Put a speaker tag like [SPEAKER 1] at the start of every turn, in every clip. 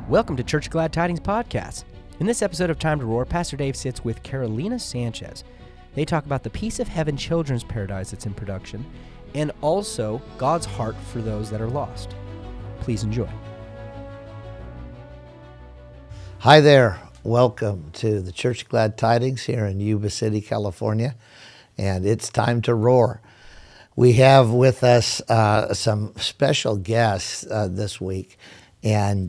[SPEAKER 1] Welcome to Church Glad Tidings Podcast. In this episode of Time to Roar, Pastor Dave sits with Carolina Sanchez. They talk about the Piece of Heaven Children's Paradise that's in production, and also God's heart for those that are lost. Please enjoy.
[SPEAKER 2] Hi there. Welcome to the Church Glad Tidings here in Yuba City, California, and it's time to roar. We have with us some special guests this week, and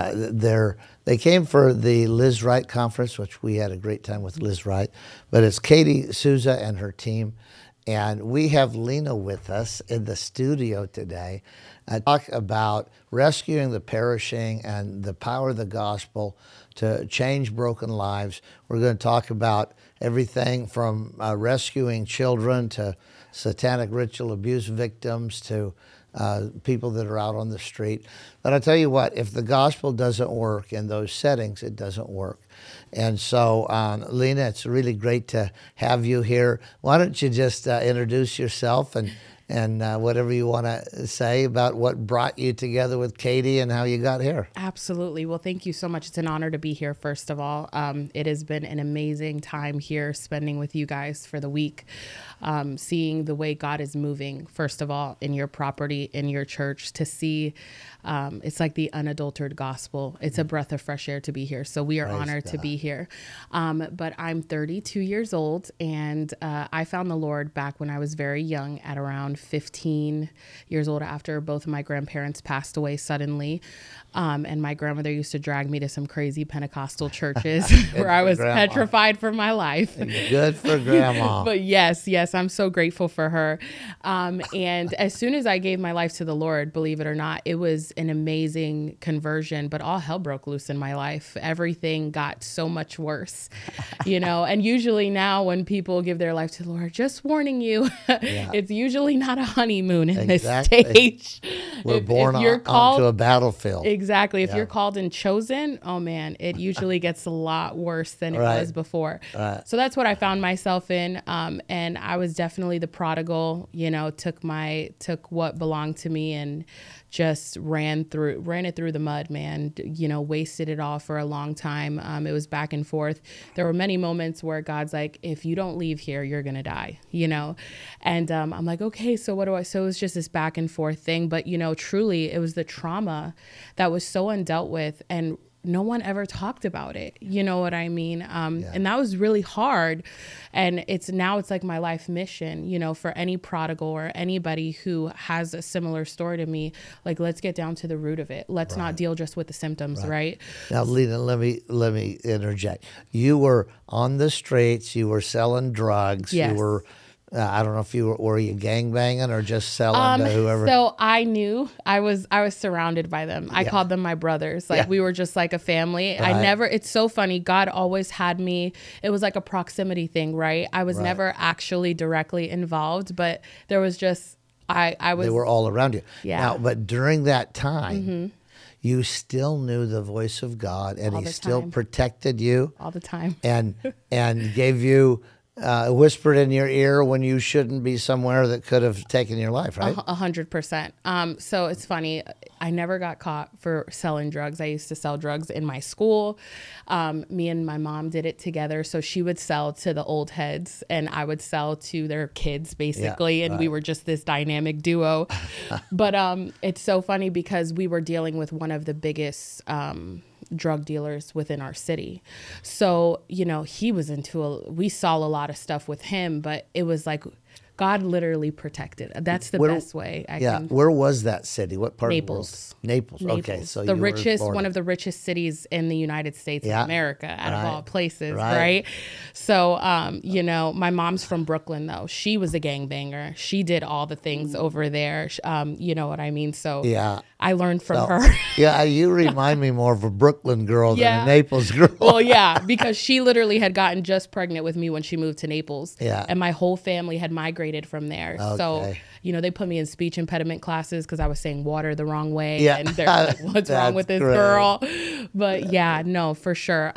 [SPEAKER 2] they came for the Liz Wright conference, which we had a great time with Liz Wright, but it's Katie Souza and her team, and we have Lena with us in the studio today to talk about rescuing the perishing and the power of the gospel to change broken lives. We're going to talk about everything from rescuing children to satanic ritual abuse victims to people that are out on the street. But I tell you what, if the gospel doesn't work in those settings, it doesn't work. And so, Lena, it's really great to have you here. Why don't you just introduce yourself and whatever you want to say about what brought you together with Katie and how you got here.
[SPEAKER 3] Absolutely. Well, thank you so much. It's an honor to be here, first of all. It has been an amazing time here spending with you guys for the week, seeing the way God is moving, first of all, in your property, in your church, to see it's like the unadulterated gospel. It's a breath of fresh air to be here. So we are honored to be here. But I'm 32 years old, and I found the Lord back when I was very young at around 15 years old, after both of my grandparents passed away suddenly. And my grandmother used to drag me to some crazy Pentecostal churches where I was petrified for my life.
[SPEAKER 2] Good for Grandma.
[SPEAKER 3] But yes, I'm so grateful for her. And as soon as I gave my life to the Lord, believe it or not, it was an amazing conversion, but all hell broke loose in my life. Everything got so much worse, and usually now when people give their life to the Lord, just warning you, it's usually not a honeymoon in this stage.
[SPEAKER 2] We're born onto a battlefield.
[SPEAKER 3] Exactly. If you're called and chosen, oh man, it usually gets a lot worse than it was before. So that's what I found myself in. And I was definitely the prodigal, took what belonged to me and just ran it through the mud, man, wasted it all for a long time. It was back and forth. There were many moments where God's like, if you don't leave here, you're going to die, and I'm like, okay, so what do I, so it was just this back and forth thing. But, truly it was the trauma that was so undealt with, and no one ever talked about it. You know what I mean? And that was really hard. And it's like my life mission, for any prodigal or anybody who has a similar story to me, like, let's get down to the root of it. Let's not deal just with the symptoms. Right.
[SPEAKER 2] Now, Lena, let me interject. You were on the streets, you were selling drugs.
[SPEAKER 3] Yes.
[SPEAKER 2] You were, I don't know if were you gangbanging or just selling to whoever?
[SPEAKER 3] So I knew I was surrounded by them. I called them my brothers. We were just like a family. Right. It's so funny. God always had me. It was like a proximity thing, right? I was never actually directly involved, but there was just, I was.
[SPEAKER 2] They were all around you.
[SPEAKER 3] Yeah.
[SPEAKER 2] Now, but during that time, you still knew the voice of God, and He still protected you
[SPEAKER 3] all the time,
[SPEAKER 2] and gave you. Whispered in your ear when you shouldn't be somewhere that could have taken your life, right?
[SPEAKER 3] 100%. So it's funny. I never got caught for selling drugs. I used to sell drugs in my school. Me and my mom did it together. So she would sell to the old heads and I would sell to their kids, basically. And we were just this dynamic duo. But it's so funny because we were dealing with one of the biggest drug dealers within our city. So, he was we saw a lot of stuff with him, but it was like God literally protected. That's the best way I can.
[SPEAKER 2] Where was that city? What part
[SPEAKER 3] Naples.
[SPEAKER 2] of the world? Naples. Okay. So
[SPEAKER 3] the richest, one of the richest cities in the United States of America, out of all places, right? So, my mom's from Brooklyn, though. She was a gangbanger. She did all the things over there. You know what I mean? So I learned from her.
[SPEAKER 2] You remind me more of a Brooklyn girl than a Naples girl.
[SPEAKER 3] Well, because she literally had gotten just pregnant with me when she moved to Naples.
[SPEAKER 2] Yeah.
[SPEAKER 3] And my whole family had migrated from there.
[SPEAKER 2] Okay.
[SPEAKER 3] So, they put me in speech impediment classes because I was saying water the wrong way. Yeah. And they're like, what's wrong with this girl? But no, for sure.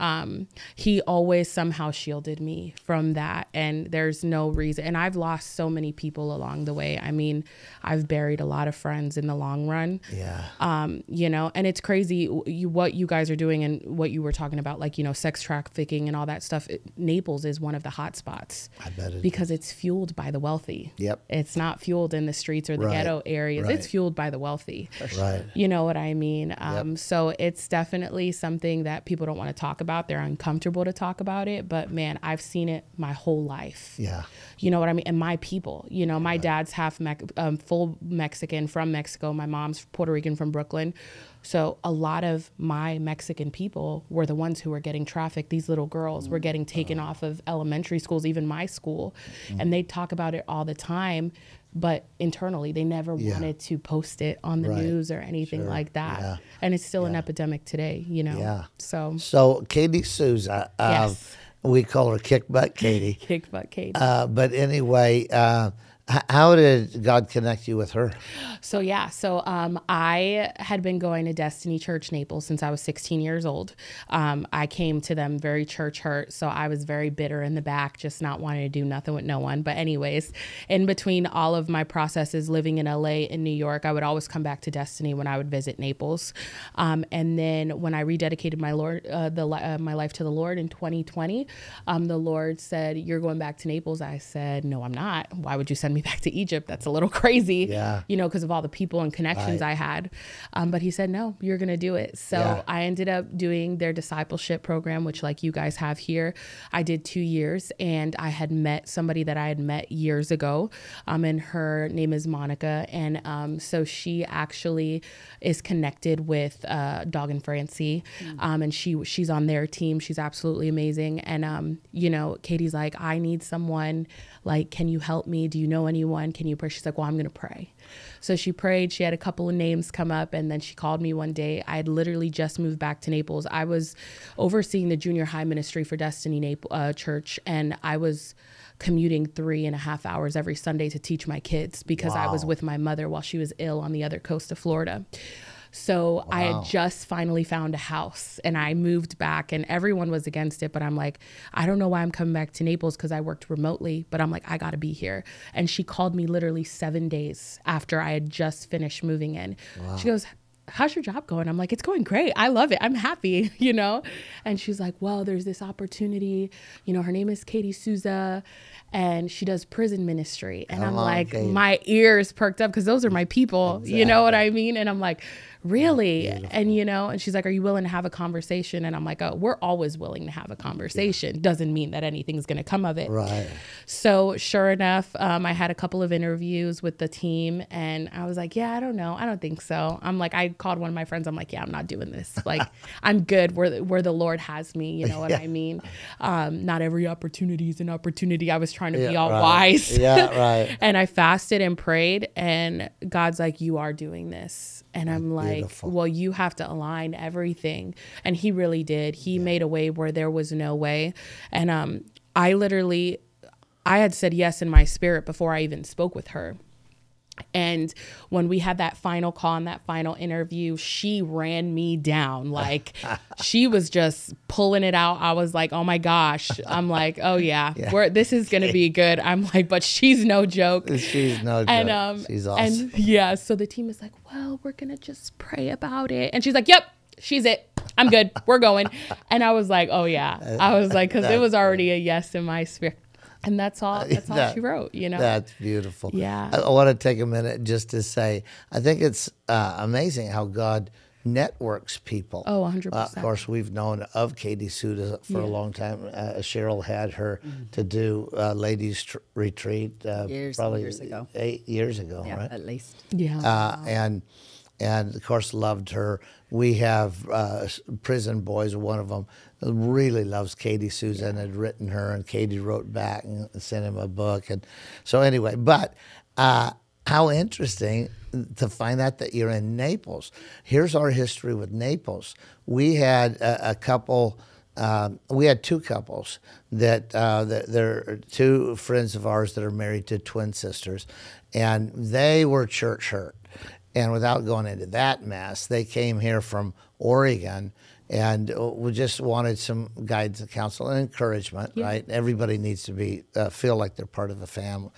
[SPEAKER 3] He always somehow shielded me from that. And there's no reason. And I've lost so many people along the way. I mean, I've buried a lot of friends in the long run.
[SPEAKER 2] Yeah.
[SPEAKER 3] You know, and it's crazy what you guys are doing and what you were talking about, like, you know, sex trafficking and all that stuff. Naples is one of the hot spots.
[SPEAKER 2] I bet it
[SPEAKER 3] because it's fueled by the wealthy.
[SPEAKER 2] Yep.
[SPEAKER 3] It's not fueled in the streets or the ghetto areas. It's fueled by the wealthy.
[SPEAKER 2] Right.
[SPEAKER 3] You know what I mean? So it's definitely something that people don't want to talk about. They're uncomfortable to talk about it. But man, I've seen it my whole life.
[SPEAKER 2] Yeah.
[SPEAKER 3] You know what I mean? And my people, you know, my dad's half full Mexican from Mexico. My mom's Puerto Rican from Brooklyn. So a lot of my Mexican people were the ones who were getting trafficked. These little girls were getting taken off of elementary schools, even my school. And they talk about it all the time. But internally, they never wanted to post it on the news or anything like that. Yeah. And it's still an epidemic today, you know?
[SPEAKER 2] Yeah.
[SPEAKER 3] So
[SPEAKER 2] Katie Souza,
[SPEAKER 3] yes.
[SPEAKER 2] We call her Kick Butt Katie.
[SPEAKER 3] Kick Butt Katie.
[SPEAKER 2] But anyway, how did God connect you with her?
[SPEAKER 3] So I had been going to Destiny Church Naples since I was 16 years old. I came to them very church hurt, so I was very bitter in the back, just not wanting to do nothing with no one. But anyways, in between all of my processes living in LA and New York, I would always come back to Destiny when I would visit Naples. And then when I rededicated my life to the Lord in 2020, the Lord said, "You're going back to Naples." I said, "No, I'm not. Why would you send me back to Egypt? That's a little crazy." You know, because of all the people and connections I had. But he said, "No, you're going to do it." So I ended up doing their discipleship program, which like you guys have here. I did 2 years, and I had met somebody that I had met years ago. And her name is Monica. And so she actually is connected with Dog and Francie. And she's on their team. She's absolutely amazing. And, you know, Katie's like, "I need someone. Like, can you help me? Do you know anyone? Can you pray?" She's like, "Well, I'm going to pray." So she prayed. She had a couple of names come up, and then she called me one day. I had literally just moved back to Naples. I was overseeing the junior high ministry for Destiny Church, and I was commuting 3.5 hours every Sunday to teach my kids because I was with my mother while she was ill on the other coast of Florida. So I had just finally found a house, and I moved back, and everyone was against it. But I'm like, I don't know why I'm coming back to Naples because I worked remotely, but I'm like, I got to be here. And she called me literally 7 days after I had just finished moving in. She goes, "How's your job going?" I'm like, "It's going great. I love it. I'm happy," you know? And she's like, "Well, there's this opportunity. You know, her name is Katie Souza, and she does prison ministry." And I'm like, Katie. My ears perked up because those are my people. Exactly. You know what I mean? And I'm like, really? And, you know, and she's like, "Are you willing to have a conversation?" And I'm like, "Oh, we're always willing to have a conversation. Doesn't mean that anything's going to come of it."
[SPEAKER 2] Right.
[SPEAKER 3] So sure enough, I had a couple of interviews with the team, and I was like, "Yeah, I don't know. I don't think so." I'm like, I called one of my friends. I'm like, "Yeah, I'm not doing this. Like, I'm good where the Lord has me." You know what I mean? Not every opportunity is an opportunity. I was trying to be all wise.
[SPEAKER 2] Yeah, right.
[SPEAKER 3] And I fasted and prayed, and God's like, "You are doing this." And I'm like, beautiful. Well, you have to align everything. And he really did. He made a way where there was no way. And I had said yes in my spirit before I even spoke with her. And when we had that final call and that final interview, she ran me down. Like, she was just pulling it out. I was like, oh my gosh. I'm like, oh yeah. This is going to be good. I'm like, but she's no joke.
[SPEAKER 2] She's no joke.
[SPEAKER 3] And,
[SPEAKER 2] she's awesome.
[SPEAKER 3] And yeah, so the team is like, well, we're going to just pray about it. And she's like, yep, she's it. I'm good. We're going. And I was like, oh yeah. I was like, because it was already a yes in my spirit. And that's all she wrote, you know?
[SPEAKER 2] That's beautiful.
[SPEAKER 3] Yeah.
[SPEAKER 2] I want to take a minute just to say, I think it's amazing how God networks people.
[SPEAKER 3] Oh, 100%.
[SPEAKER 2] Of course, we've known of Katie Souza for a long time. Cheryl had her to do ladies retreat probably years ago. 8 years ago, right?
[SPEAKER 4] At least.
[SPEAKER 3] Yeah.
[SPEAKER 2] And of course loved her. We have prison boys. One of them really loves Katie Souza and had written her, and Katie wrote back and sent him a book. And so anyway, but how interesting to find out that you're in Naples. Here's our history with Naples. We had a couple. We had two couples that they're two friends of ours that are married to twin sisters, and they were church hurt. And without going into that mess, they came here from Oregon, and we just wanted some guidance and counsel and encouragement, right? Everybody needs to feel like they're part of the family.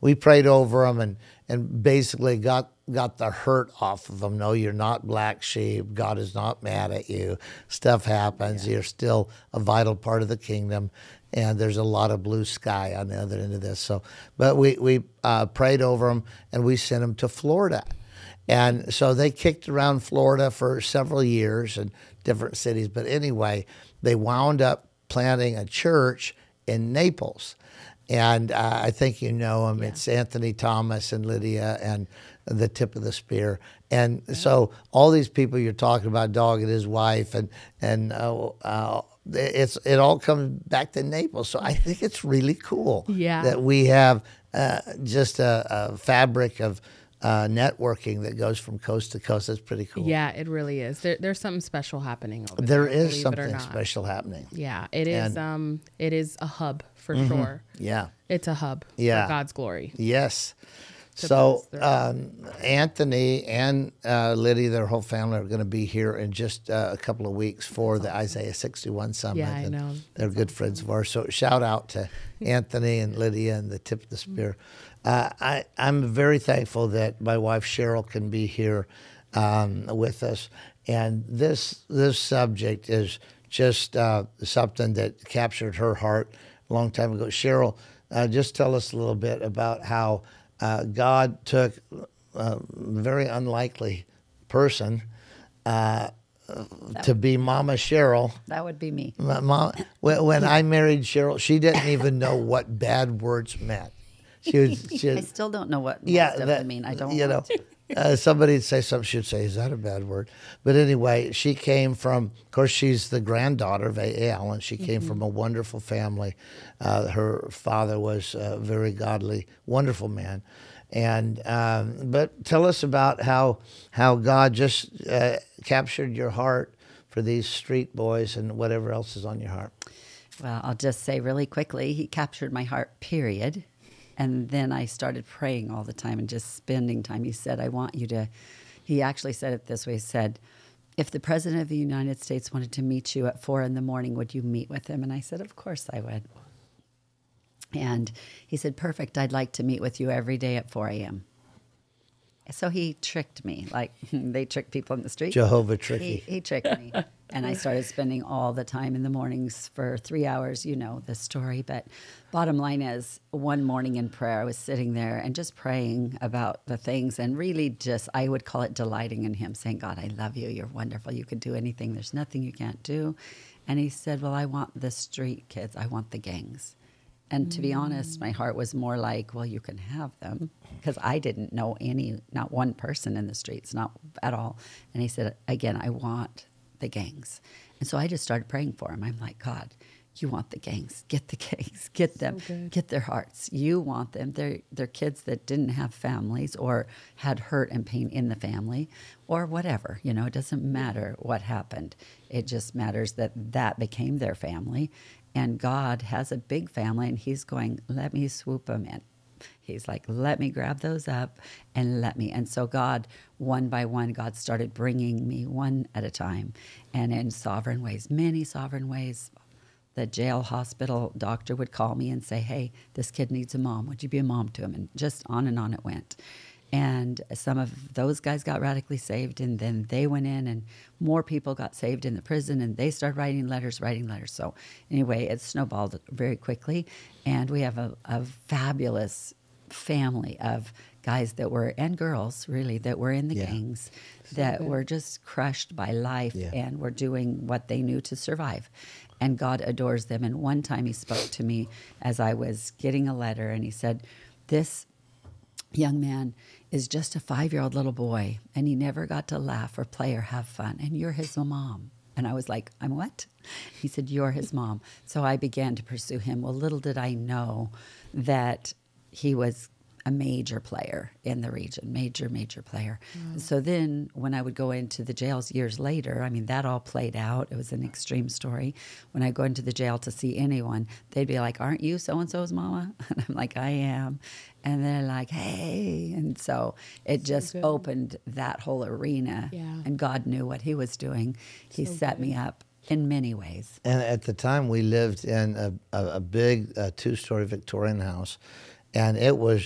[SPEAKER 2] we prayed over them and basically got the hurt off of them. No, you're not black sheep. God is not mad at you. Stuff happens. You're still a vital part of the kingdom, and there's a lot of blue sky on the other end of this. So, but we prayed over them, and we sent them to Florida. And so they kicked around Florida for several years in different cities. But anyway, they wound up planting a church in Naples. And I think you know them. Yeah. It's Anthony Thomas and Lydia and the Tip of the Spear. And so all these people you're talking about, Dog and his wife, and it all comes back to Naples. So I think it's really cool that we have just a fabric of networking that goes from coast to coast. That's pretty cool.
[SPEAKER 3] Yeah, it really is. There's something special happening over
[SPEAKER 2] there. There is something special happening.
[SPEAKER 3] Yeah, it is. It is a hub for sure.
[SPEAKER 2] Yeah,
[SPEAKER 3] it's a hub for God's glory.
[SPEAKER 2] Yes. So Anthony and Lydia, their whole family, are going to be here in just a couple of weeks for the Isaiah 61 Summit.
[SPEAKER 3] Yeah, I know.
[SPEAKER 2] They're good friends of ours. So shout out to Anthony and Lydia and the Tip of the Spear. I'm very thankful that my wife Cheryl can be here with us. And this subject is just something that captured her heart a long time ago. Cheryl, just tell us a little bit about how God took a very unlikely person to be Mama Cheryl.
[SPEAKER 4] That would be me.
[SPEAKER 2] When I married Cheryl, she didn't even know what bad words meant. I
[SPEAKER 4] still don't know what most of them mean. I don't want to.
[SPEAKER 2] Somebody'd say something, she'd say, is that a bad word? But anyway, she came from, of course, she's the granddaughter of A. Allen. She came from a wonderful family. Her father was a very godly, wonderful man. And but tell us about how God just captured your heart for these street boys and whatever else is on your heart.
[SPEAKER 4] Well, I'll just say really quickly, he captured my heart, period. And then I started praying all the time and just spending time. He said, I want you to, he actually said it this way. He said, if the President of the United States wanted to meet you at 4 a.m, would you meet with him? And I said, of course I would. And he said, perfect, I'd like to meet with you every day at 4 a.m. So he tricked me, like they trick people in the street.
[SPEAKER 2] Jehovah tricky.
[SPEAKER 4] He tricked me. And I started spending all the time in the mornings for 3 hours. You know the story. But bottom line is, one morning in prayer, I was sitting there and just praying about the things and really just, I would call it delighting in him, saying, God, I love you. You're wonderful. You can do anything. There's nothing you can't do. And he said, well, I want the street kids. I want the gangs. And to be honest, my heart was more like, well, you can have them, because I didn't know not one person in the streets, not at all. And he said, again, I want the gangs. And so I just started praying for him. I'm like, God, you want the gangs. Get the gangs. Get them. Get their hearts. You want them. They're kids that didn't have families or had hurt and pain in the family or whatever. You know, it doesn't matter what happened. It just matters that became their family. And God has a big family, and he's going, let me swoop them in. He's like, let me grab those up and let me. And so God, one by one, God started bringing me one at a time, and in sovereign ways, many sovereign ways. The jail hospital doctor would call me and say, hey, this kid needs a mom. Would you be a mom to him? And just on and it went. And some of those guys got radically saved, and then they went in, and more people got saved in the prison, and they started writing letters. So anyway, it snowballed very quickly, and we have a fabulous family of guys that were, and girls really, that were in the gangs, that were just crushed by life and were doing what they knew to survive. And God adores them. And one time he spoke to me as I was getting a letter, and he said, this young man is just a 5-year-old little boy, and he never got to laugh or play or have fun, and you're his mom. And I was like, I'm what? He said, you're his mom. So I began to pursue him. Well, little did I know that he was a major player in the region, major player. So then when I would go into the jails years later, I mean, that all played out. It was an extreme story. When I go into the jail to see anyone, they'd be like, aren't you so-and-so's mama? And I'm like, I am. And they're like, hey. And so it just opened that whole arena. Yeah. And God knew what he was doing. He set me up in many ways.
[SPEAKER 2] And at the time, we lived in a big 2-story Victorian house. And it was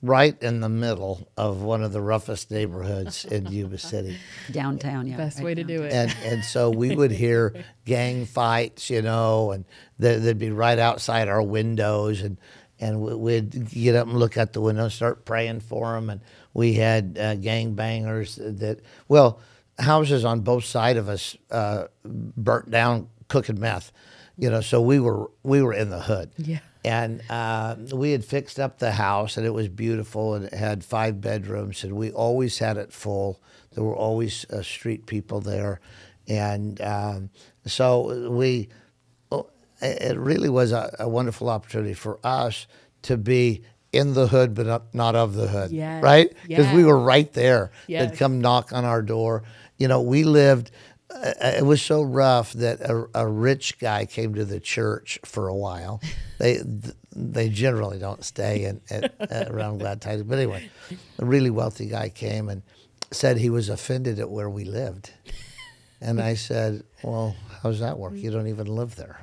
[SPEAKER 2] right in the middle of one of the roughest neighborhoods in Yuba City.
[SPEAKER 4] Downtown, yeah.
[SPEAKER 3] Best way to do it.
[SPEAKER 2] And so we would hear gang fights, and they'd be right outside our windows, and we'd get up and look out the window and start praying for them. And we had gang bangers houses on both sides of us burnt down cooking meth, so we were in the hood.
[SPEAKER 3] Yeah.
[SPEAKER 2] And we had fixed up the house, and it was beautiful, and it had 5 bedrooms, and we always had it full. There were always street people there. And so it really was a wonderful opportunity for us to be in the hood, but not of the hood,
[SPEAKER 3] yes.
[SPEAKER 2] right? Because we were right there.
[SPEAKER 3] Yes.
[SPEAKER 2] They'd come knock on our door. We lived... it was so rough that a rich guy came to the church for a while. They generally don't stay around Glad Tidings. But anyway, a really wealthy guy came and said he was offended at where we lived. And I said, well, how does that work? You don't even live there,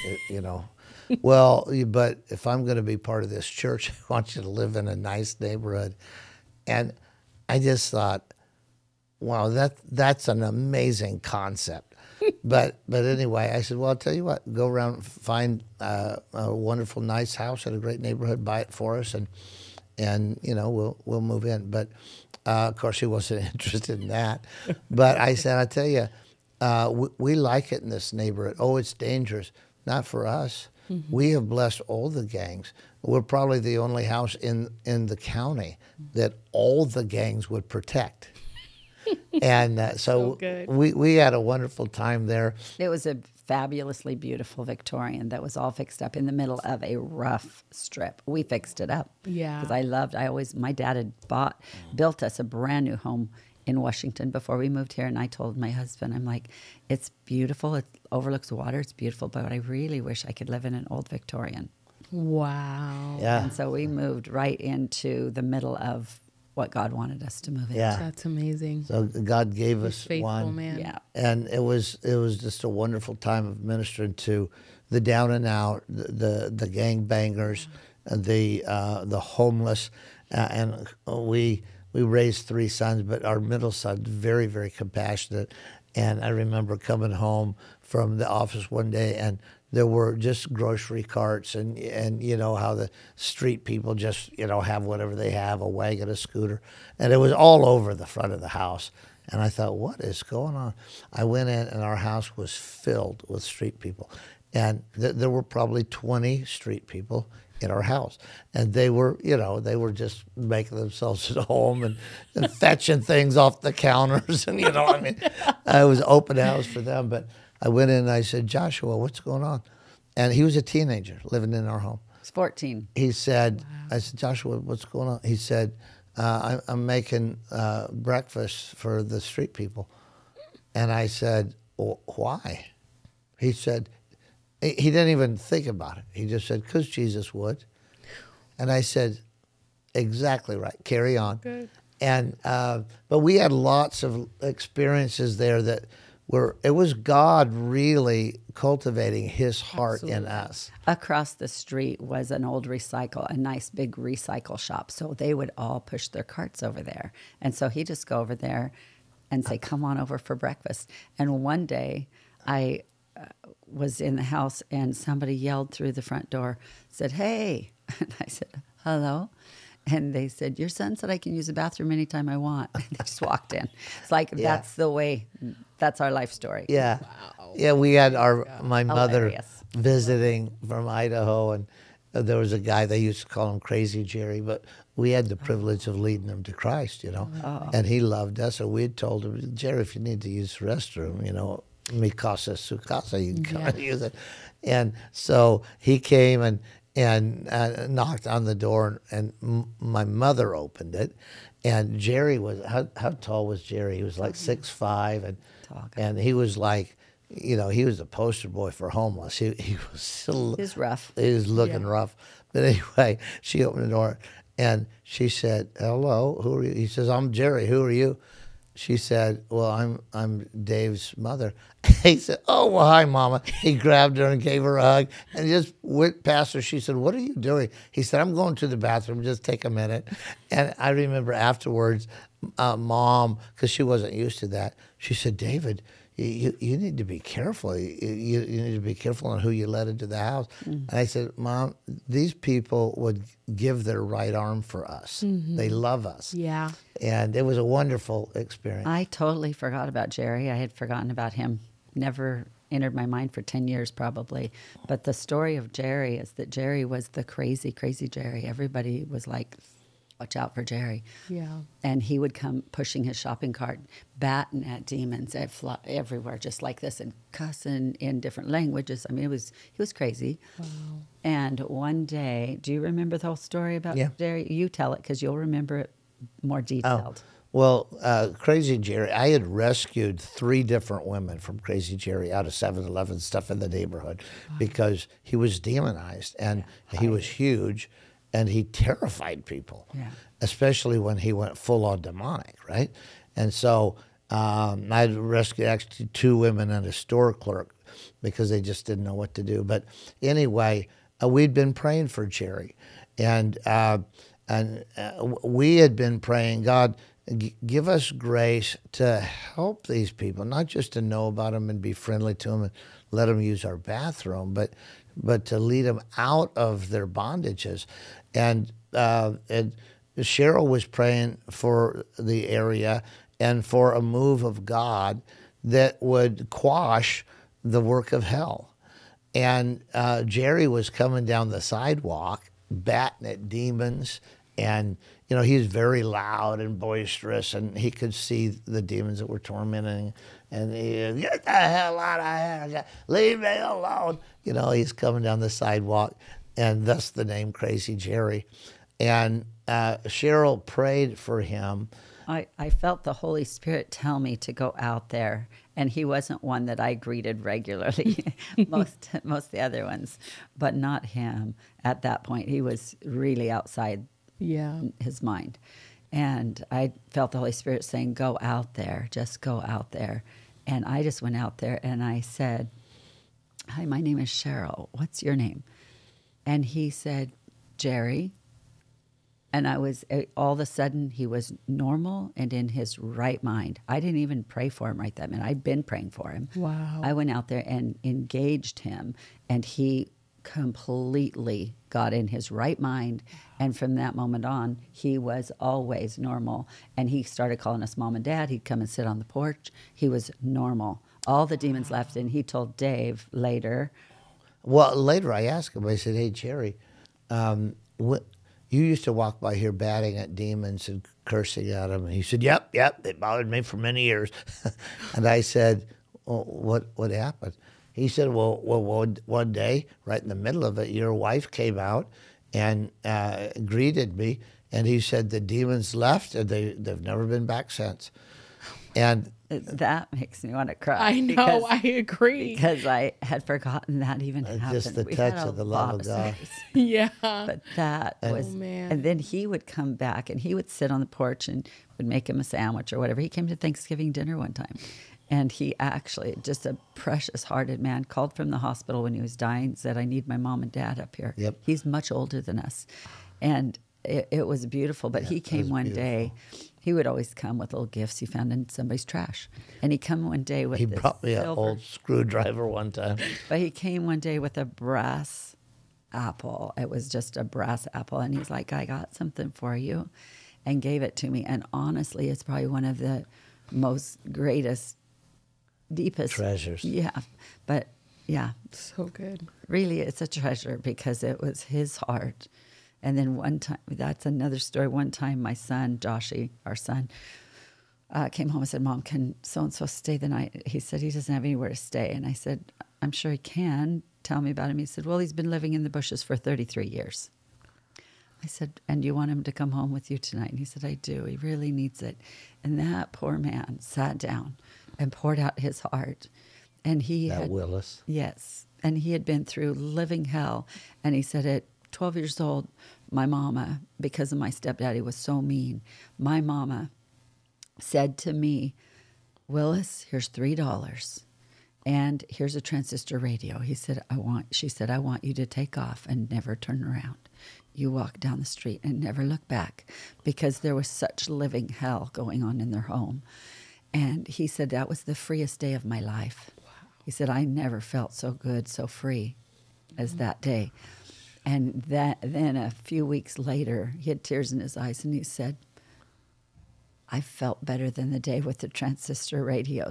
[SPEAKER 2] Well, but if I'm going to be part of this church, I want you to live in a nice neighborhood. And I just thought, wow, that's an amazing concept. But anyway, I said, well, I'll tell you what, go around, find a wonderful, nice house in a great neighborhood, buy it for us, and we'll move in. But of course, he wasn't interested in that. But I said, I tell you, we like it in this neighborhood. Oh, it's dangerous. Not for us. Mm-hmm. We have blessed all the gangs. We're probably the only house in the county that all the gangs would protect. And so we had a wonderful time there.
[SPEAKER 4] It was a fabulously beautiful Victorian that was all fixed up in the middle of a rough strip. We fixed it up.
[SPEAKER 3] Yeah.
[SPEAKER 4] Because my dad had built us a brand new home in Washington before we moved here. And I told my husband, I'm like, it's beautiful. It overlooks the water. It's beautiful. But I really wish I could live in an old Victorian.
[SPEAKER 3] Wow.
[SPEAKER 2] Yeah.
[SPEAKER 4] And so we moved right into the middle of what God wanted us to move into.
[SPEAKER 2] Yeah.
[SPEAKER 3] That's amazing.
[SPEAKER 2] So God gave us
[SPEAKER 3] faithful,
[SPEAKER 2] one.
[SPEAKER 3] man.
[SPEAKER 4] Yeah.
[SPEAKER 2] And it was just a wonderful time of ministering to the down and out, the gang bangers, the homeless, and we raised 3 sons, but our middle son very, very compassionate. And I remember coming home from the office one day, and there were just grocery carts, and how the street people just have whatever they have, a wagon, a scooter, and it was all over the front of the house. And I thought, what is going on? I went in, and our house was filled with street people, and there were probably 20 street people in our house, and they were just making themselves at home and fetching things off the counters, and it was open house for them. But I went in and I said, Joshua, what's going on? And he was a teenager living in our home.
[SPEAKER 4] He's 14.
[SPEAKER 2] He said,
[SPEAKER 3] wow.
[SPEAKER 2] I said, Joshua, what's going on? He said, I'm making breakfast for the street people. And I said, well, why? He said, he didn't even think about it. He just said, because Jesus would. And I said, exactly right. Carry on.
[SPEAKER 3] Good.
[SPEAKER 2] And but we had lots of experiences there that it was God really cultivating His heart in us.
[SPEAKER 4] Across the street was a nice big recycle shop. So they would all push their carts over there. And so he'd just go over there and say, come on over for breakfast. And one day I was in the house and somebody yelled through the front door, said, hey. And I said, hello. And they said, your son said I can use the bathroom anytime I want. And they just walked in. It's like, that's the way, that's our life story.
[SPEAKER 2] Yeah.
[SPEAKER 3] Wow.
[SPEAKER 2] Yeah, we had my mother
[SPEAKER 4] Hilarious.
[SPEAKER 2] visiting from Idaho, and there was a guy, they used to call him Crazy Jerry, but we had the privilege of leading him to Christ, and he loved us. So we had told him, Jerry, if you need to use the restroom, mi casa su casa, you can come and use it. And so he came and knocked on the door, and my mother opened it. And Jerry was, how tall was Jerry? He was like 6'5", and he was like, he was the poster boy for homeless. He was
[SPEAKER 4] rough.
[SPEAKER 2] He was looking rough. But anyway, she opened the door, and she said, hello, who are you? He says, I'm Jerry, who are you? she said, well, I'm Dave's mother. He said, oh, well, hi, Mama. He grabbed her and gave her a hug and just went past her. She said, what are you doing? He said, I'm going to the bathroom. Just take a minute. And I remember afterwards, Mom, because she wasn't used to that, she said, David, you need to be careful. You need to be careful on who you let into the house. And I said, Mom, these people would give their right arm for us. They love us.
[SPEAKER 3] Yeah.
[SPEAKER 2] And it was a wonderful experience.
[SPEAKER 4] I totally forgot about Jerry. I had forgotten about him. Never entered my mind for 10 years probably. But the story of Jerry is that Jerry was the crazy, crazy Jerry. Everybody was like, watch out for Jerry.
[SPEAKER 3] Yeah.
[SPEAKER 4] And he would come pushing his shopping cart, batting at demons everywhere, just like this, and cussing in different languages. I mean, he was crazy.
[SPEAKER 3] Wow.
[SPEAKER 4] And one day, do you remember the whole story about Jerry? You tell it because you'll remember it more detailed.
[SPEAKER 2] Well, Crazy Jerry, I had rescued 3 different women from Crazy Jerry out of 7-Eleven stuff in the neighborhood because he was demonized and he was huge. And he terrified people, especially when he went full-on demonic, right? And so I rescued actually 2 women and a store clerk because they just didn't know what to do. But anyway, we'd been praying for Jerry. And we had been praying, God, give us grace to help these people, not just to know about them and be friendly to them and let them use our bathroom, but to lead them out of their bondages. And Cheryl was praying for the area and for a move of God that would quash the work of hell. And Jerry was coming down the sidewalk, batting at demons. And, he's very loud and boisterous, and he could see the demons that were tormenting. And he, get the hell out of here, leave me alone. He's coming down the sidewalk, and thus the name Crazy Jerry. And Cheryl prayed for him.
[SPEAKER 4] I felt the Holy Spirit tell me to go out there, and he wasn't one that I greeted regularly, most of the other ones, but not him. At that point, he was really outside his mind. And I felt the Holy Spirit saying, go out there, just go out there. And I just went out there and I said, hi, my name is Cheryl. What's your name? And he said, Jerry. And all of a sudden, he was normal and in his right mind. I didn't even pray for him right then. And I'd been praying for him.
[SPEAKER 3] Wow.
[SPEAKER 4] I went out there and engaged him, and he completely got in his right mind. And from that moment on, he was always normal. And he started calling us mom and dad. He'd come and sit on the porch. He was normal. All the demons left, and he told Dave later.
[SPEAKER 2] Well, later I asked him, I said, hey, Jerry, you used to walk by here batting at demons and cursing at them. And he said, yep, they bothered me for many years. And I said, well, what happened? He said, well, one day, right in the middle of it, your wife came out and greeted me. And he said the demons left, and they've never been back since. And
[SPEAKER 4] that makes me want to cry.
[SPEAKER 3] I know, I agree.
[SPEAKER 4] Because I had forgotten that even happened.
[SPEAKER 2] Just the touch of the love of God.
[SPEAKER 3] Yeah.
[SPEAKER 4] But that was,
[SPEAKER 3] man.
[SPEAKER 4] And then he would come back and he would sit on the porch and would make him a sandwich or whatever. He came to Thanksgiving dinner one time. And he actually, just a precious hearted man, called from the hospital when he was dying, said, I need my mom and dad up here.
[SPEAKER 2] Yep.
[SPEAKER 4] He's much older than us. And it was beautiful. But he came one day. He would always come with little gifts he found in somebody's trash. And he come one day with
[SPEAKER 2] He brought me an old screwdriver one time.
[SPEAKER 4] But he came one day with a brass apple. It was just a brass apple. And he's like, I got something for you, and gave it to me. And honestly, it's probably one of the most greatest, deepest
[SPEAKER 2] treasures.
[SPEAKER 4] Yeah. But yeah.
[SPEAKER 3] So good.
[SPEAKER 4] Really, it's a treasure because it was his heart. And then one time, that's another story. One time, my son, Joshy, our son, came home and said, Mom, can so-and-so stay the night? He said he doesn't have anywhere to stay. And I said, I'm sure he can. Tell me about him. He said, well, he's been living in the bushes for 33 years. I said, and you want him to come home with you tonight? And he said, I do. He really needs it. And that poor man sat down and poured out his heart. And he had,
[SPEAKER 2] Willis.
[SPEAKER 4] Yes. And he had been through living hell. And he said, at 12 years old, my mama, because of my stepdaddy, was so mean. My mama said to me, Willis, here's $3. And here's a transistor radio. She said, I want you to take off and never turn around. You walk down the street and never look back, because there was such living hell going on in their home. And he said, that was the freest day of my life. Wow. He said, I never felt so good, so free as that day. And then a few weeks later, he had tears in his eyes, and he said, I felt better than the day with the transistor radio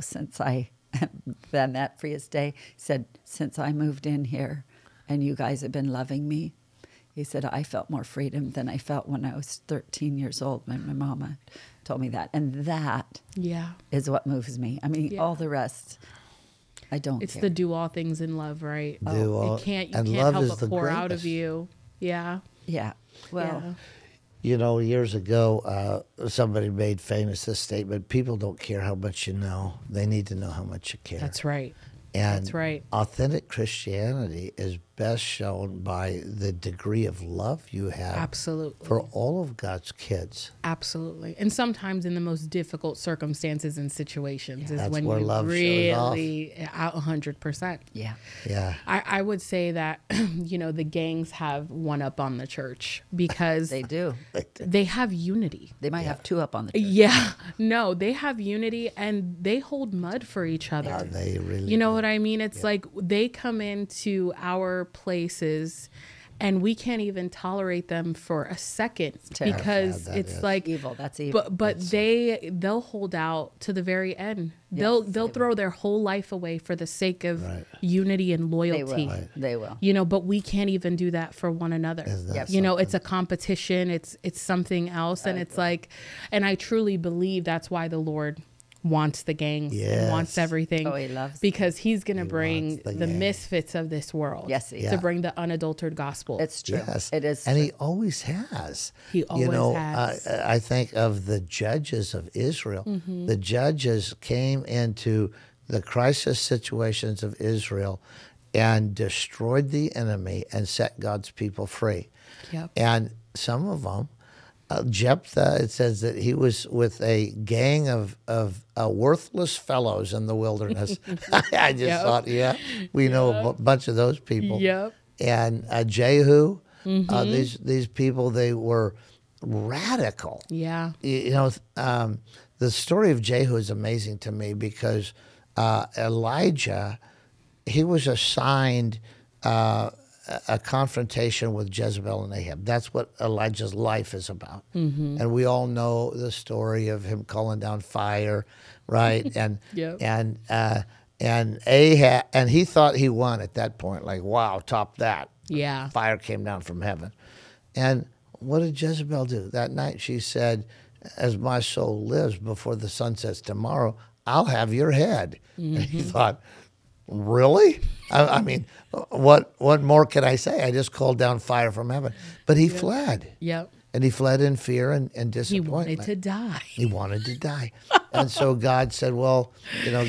[SPEAKER 4] than that freest day. He said, since I moved in here and you guys have been loving me, he said, I felt more freedom than I felt when I was 13 years old when my mama told me that. And that is what moves me. I mean, all the rest, I don't care.
[SPEAKER 3] It's the do all things in love, right? You can't
[SPEAKER 2] love
[SPEAKER 3] help but pour out of you. Yeah.
[SPEAKER 4] Yeah. Well,
[SPEAKER 2] you know, years ago, somebody made famous this statement: people don't care how much you know; they need to know how much you care.
[SPEAKER 3] That's right.
[SPEAKER 2] And
[SPEAKER 3] that's right.
[SPEAKER 2] Authentic Christianity is best shown by the degree of love you have
[SPEAKER 3] Absolutely.
[SPEAKER 2] for all of God's kids.
[SPEAKER 3] Absolutely. And sometimes in the most difficult circumstances and situations is when
[SPEAKER 2] where
[SPEAKER 3] you
[SPEAKER 2] love
[SPEAKER 3] really out 100%.
[SPEAKER 4] Yeah.
[SPEAKER 2] Yeah.
[SPEAKER 3] I would say that, you know, the gangs have one up on the church because
[SPEAKER 4] They do.
[SPEAKER 3] they have unity.
[SPEAKER 4] They might have two up on the church.
[SPEAKER 3] Yeah. No, they have unity and they hold mud for each other.
[SPEAKER 2] Yeah, they really
[SPEAKER 3] You know
[SPEAKER 2] do.
[SPEAKER 3] what I mean? It's like they come into our places and we can't even tolerate them for a second
[SPEAKER 4] terrible.
[SPEAKER 3] because
[SPEAKER 2] Yeah, that
[SPEAKER 3] it's
[SPEAKER 2] is.
[SPEAKER 3] like
[SPEAKER 4] Evil. That's evil.
[SPEAKER 3] but they'll hold out to the very end. They'll throw their whole life away for the sake of unity and
[SPEAKER 4] They
[SPEAKER 3] loyalty.
[SPEAKER 4] will. They will.
[SPEAKER 3] You know, but we can't even do that for one another.
[SPEAKER 2] that
[SPEAKER 3] You know, it's a competition. It's something else, and it's like, and I truly believe that's why the Lord wants the gang, and wants everything.
[SPEAKER 4] Oh, he loves
[SPEAKER 3] because he's going to bring
[SPEAKER 2] wants the
[SPEAKER 3] the
[SPEAKER 2] gang.
[SPEAKER 3] misfits of this world.
[SPEAKER 4] Yes, he
[SPEAKER 3] to
[SPEAKER 4] is.
[SPEAKER 3] bring the unadulterated gospel.
[SPEAKER 4] It's true.
[SPEAKER 2] Yes,
[SPEAKER 4] It is.
[SPEAKER 2] and
[SPEAKER 4] true.
[SPEAKER 2] he always has.
[SPEAKER 3] He always
[SPEAKER 2] you know,
[SPEAKER 3] has.
[SPEAKER 2] I think of the judges of Israel.
[SPEAKER 3] Mm-hmm.
[SPEAKER 2] The judges came into the crisis situations of Israel and destroyed the enemy and set God's people free.
[SPEAKER 3] Yep.
[SPEAKER 2] And some of them, Jephthah, it says that he was with a gang of worthless fellows in the wilderness. I just thought, we know a bunch of those people.
[SPEAKER 3] Yep.
[SPEAKER 2] And Jehu, these people, they were radical.
[SPEAKER 3] Yeah.
[SPEAKER 2] You know, the story of Jehu is amazing to me because Elijah, he was assigned a confrontation with Jezebel and Ahab. That's what Elijah's life is about. And we all know the story of him calling down fire, right? And and Ahab, and he thought he won at that point. Like, wow, top that.
[SPEAKER 3] Yeah.
[SPEAKER 2] Fire came down from heaven. And what did Jezebel do? That night she said, as my soul lives, before the sun sets tomorrow, I'll have your head. And he thought, really? I mean, what more can I say? I just called down fire from heaven. But he fled.
[SPEAKER 3] Yep.
[SPEAKER 2] And he fled in fear and
[SPEAKER 3] He
[SPEAKER 2] disappointment.
[SPEAKER 3] wanted to die.
[SPEAKER 2] He wanted to die. And so God said, well, you know,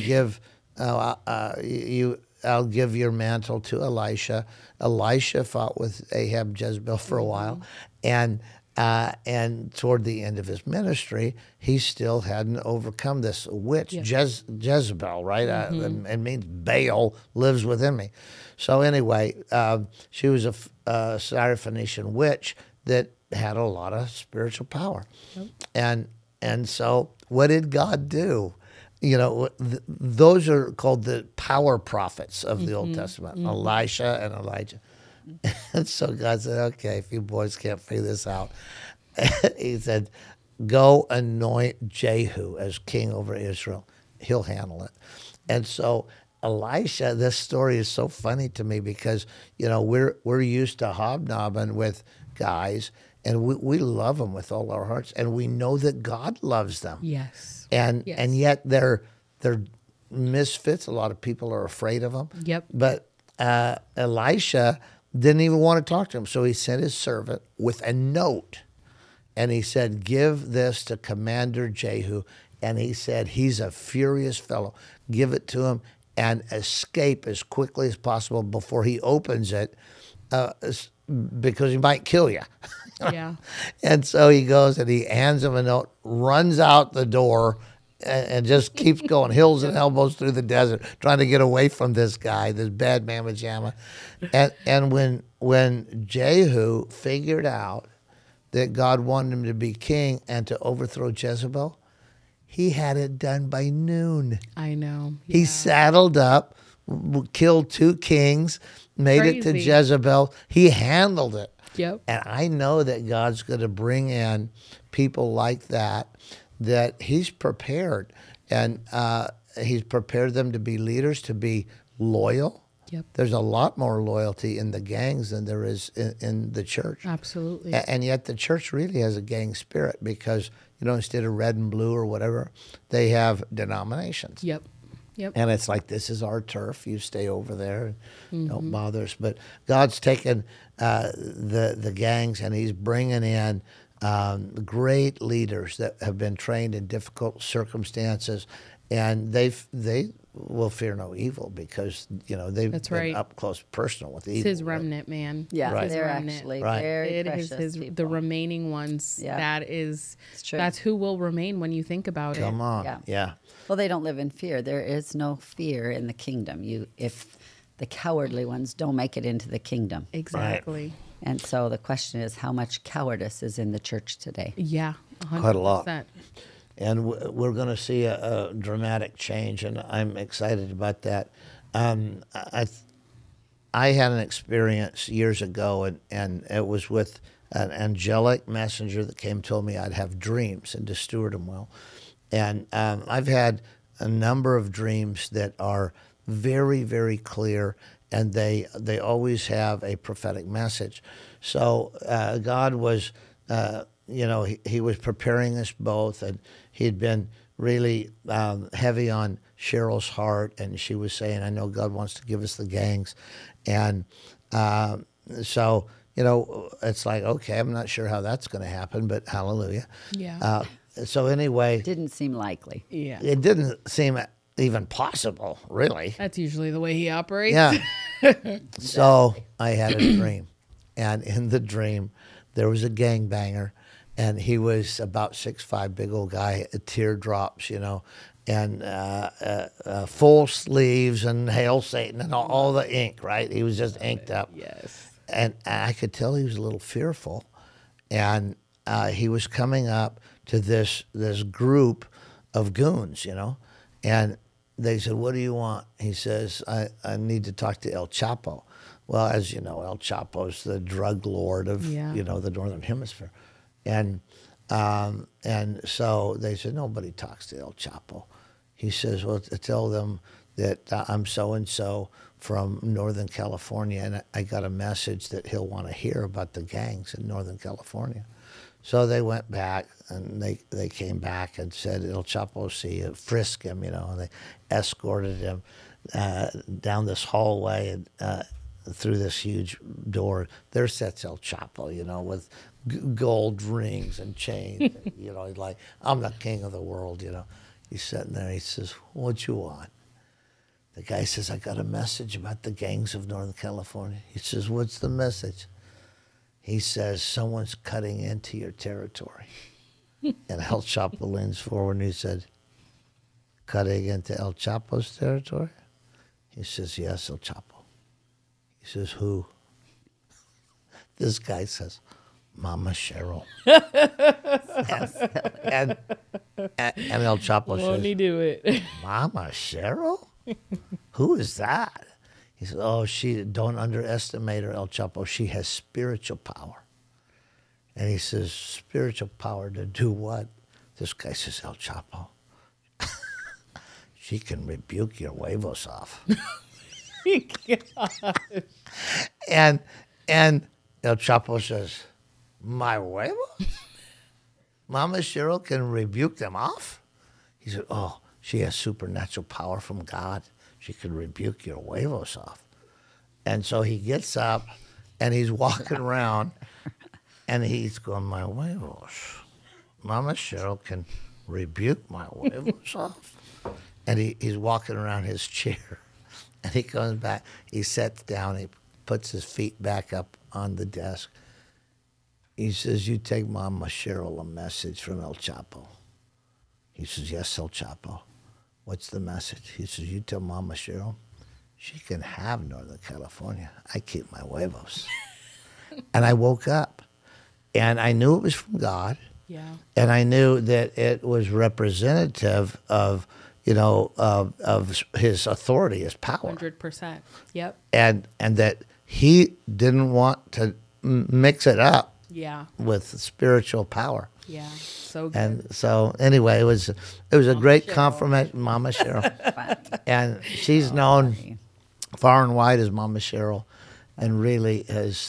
[SPEAKER 2] I'll give your mantle to Elisha. Elisha fought with Ahab, Jezebel for a while. And toward the end of his ministry, he still hadn't overcome this witch, Jezebel, right? It means Baal lives within me. So anyway, she was a Syrophoenician witch that had a lot of spiritual power. And so what did God do? You know, those are called the power prophets of the Old Testament, Elisha and Elijah. And so God said, okay, if you boys can't figure this out, he said, go anoint Jehu as king over Israel. He'll handle it. And so Elisha, this story is so funny to me because, you know, we're used to hobnobbing with guys, and we love them with all our hearts, and we know that God loves them.
[SPEAKER 3] Yes.
[SPEAKER 2] And yet they're misfits. A lot of people are afraid of them.
[SPEAKER 3] Yep.
[SPEAKER 2] But Elisha didn't even want to talk to him, so he sent his servant with a note, and he said, give this to Commander Jehu. And he said, he's a furious fellow. Give it to him and escape as quickly as possible before he opens it, because he might kill you.
[SPEAKER 3] Yeah.
[SPEAKER 2] And so he goes and he hands him a note, runs out the door, and just keeps going hills and elbows through the desert, trying to get away from this guy, this bad mamma jamma. And when Jehu figured out that God wanted him to be king and to overthrow Jezebel, he had it done by noon.
[SPEAKER 3] I know.
[SPEAKER 2] He saddled up, killed 2 kings, made it to
[SPEAKER 3] Crazy.
[SPEAKER 2] Jezebel. He handled it.
[SPEAKER 3] Yep.
[SPEAKER 2] And I know that God's going to bring in people like that he's prepared. And he's prepared them to be leaders, to be loyal.
[SPEAKER 3] Yep.
[SPEAKER 2] There's a lot more loyalty in the gangs than there is in the church.
[SPEAKER 3] Absolutely.
[SPEAKER 2] And yet the church really has a gang spirit because, instead of red and blue or whatever, they have denominations.
[SPEAKER 3] Yep. Yep.
[SPEAKER 2] And it's like, this is our turf. You stay over there and don't bother us. But God's taken the gangs and he's bringing in great leaders that have been trained in difficult circumstances. And they will fear no evil because, they've
[SPEAKER 3] That's
[SPEAKER 2] been
[SPEAKER 3] right.
[SPEAKER 2] up close personal with evil.
[SPEAKER 3] It's his remnant, man.
[SPEAKER 4] Yeah,
[SPEAKER 2] Right.
[SPEAKER 4] they're
[SPEAKER 3] Remnant.
[SPEAKER 4] actually
[SPEAKER 2] Right.
[SPEAKER 4] very
[SPEAKER 3] It is
[SPEAKER 4] precious people.
[SPEAKER 3] the remaining ones.
[SPEAKER 4] Yeah.
[SPEAKER 3] That's
[SPEAKER 4] true.
[SPEAKER 3] who will remain when you think about
[SPEAKER 2] Come
[SPEAKER 3] it.
[SPEAKER 2] on. Yeah.
[SPEAKER 4] Well, they don't live in fear. There is no fear in the kingdom. If the cowardly ones don't make it into the kingdom.
[SPEAKER 3] Exactly.
[SPEAKER 4] And so the question is, how much cowardice is in the church today?
[SPEAKER 3] Yeah. 100%.
[SPEAKER 2] Quite a lot. And we're going to see a dramatic change, and I'm excited about that. I had an experience years ago, and it was with an angelic messenger that came and told me I'd have dreams and to steward them well. And I've had a number of dreams that are very, very clear, and they always have a prophetic message. So God was, he was preparing us both, and he had been really heavy on Cheryl's heart, and she was saying, I know God wants to give us the gangs. And so, it's like, okay, I'm not sure how that's going to happen, but hallelujah.
[SPEAKER 3] Yeah.
[SPEAKER 2] So anyway,
[SPEAKER 4] Didn't seem likely.
[SPEAKER 3] Yeah.
[SPEAKER 2] it didn't seem even possible, really.
[SPEAKER 3] That's usually the way he operates.
[SPEAKER 2] Yeah. So I had a dream, and in the dream, there was a gangbanger, and he was about 6'5", big old guy, teardrops, and full sleeves and Hail Satan and all the ink, right? He was just inked up.
[SPEAKER 3] Yes.
[SPEAKER 2] And I could tell he was a little fearful, and he was coming up to this group of goons, and they said, what do you want? He says, I need to talk to El Chapo. Well, as you know, El Chapo's the drug lord of, the Northern Hemisphere. And so they said, nobody talks to El Chapo. He says, well, tell them that I'm so-and-so from Northern California, and I got a message that he'll want to hear about the gangs in Northern California. So they went back, and they came back and said, El Chapo, see, frisk him, and they escorted him down this hallway and through this huge door. There sits El Chapo, with gold rings and chains. He's like, I'm the king of the world, He's sitting there. He says, what you want? The guy says, I got a message about the gangs of Northern California. He says, what's the message? He says, someone's cutting into your territory. And El Chapo leans forward and he said, cutting into El Chapo's territory? He says, yes, El Chapo. He says, who? This guy says, Mama Cheryl. and El Chapo
[SPEAKER 3] Won't he
[SPEAKER 2] says,
[SPEAKER 3] do it?
[SPEAKER 2] Mama Cheryl? Who is that? He says, oh, don't underestimate her, El Chapo. She has spiritual power. And he says, spiritual power to do what? This guy says, El Chapo, she can rebuke your huevos off. And El Chapo says, my huevos? Mama Cheryl can rebuke them off? He said, oh, she has supernatural power from God. She can rebuke your huevos off. And so he gets up and he's walking around and he's going, my huevos. Mama Cheryl can rebuke my huevos off. And he's walking around his chair. And he comes back, he sits down, he puts his feet back up on the desk. he says, you take Mama Cheryl a message from El Chapo. He says, yes, El Chapo. What's the message? He says, you tell Mama Cheryl she can have Northern California. I keep my huevos. And I woke up, and I knew it was from God.
[SPEAKER 3] Yeah.
[SPEAKER 2] And I knew that it was representative of, of his authority, his power.
[SPEAKER 3] 100%. Yep.
[SPEAKER 2] And that he didn't want to mix it up
[SPEAKER 3] Yeah.
[SPEAKER 2] with spiritual power.
[SPEAKER 3] Yeah. So good.
[SPEAKER 2] And so anyway, it was a great confirmation, Mama Cheryl. And she's known far and wide as Mama Cheryl, and really has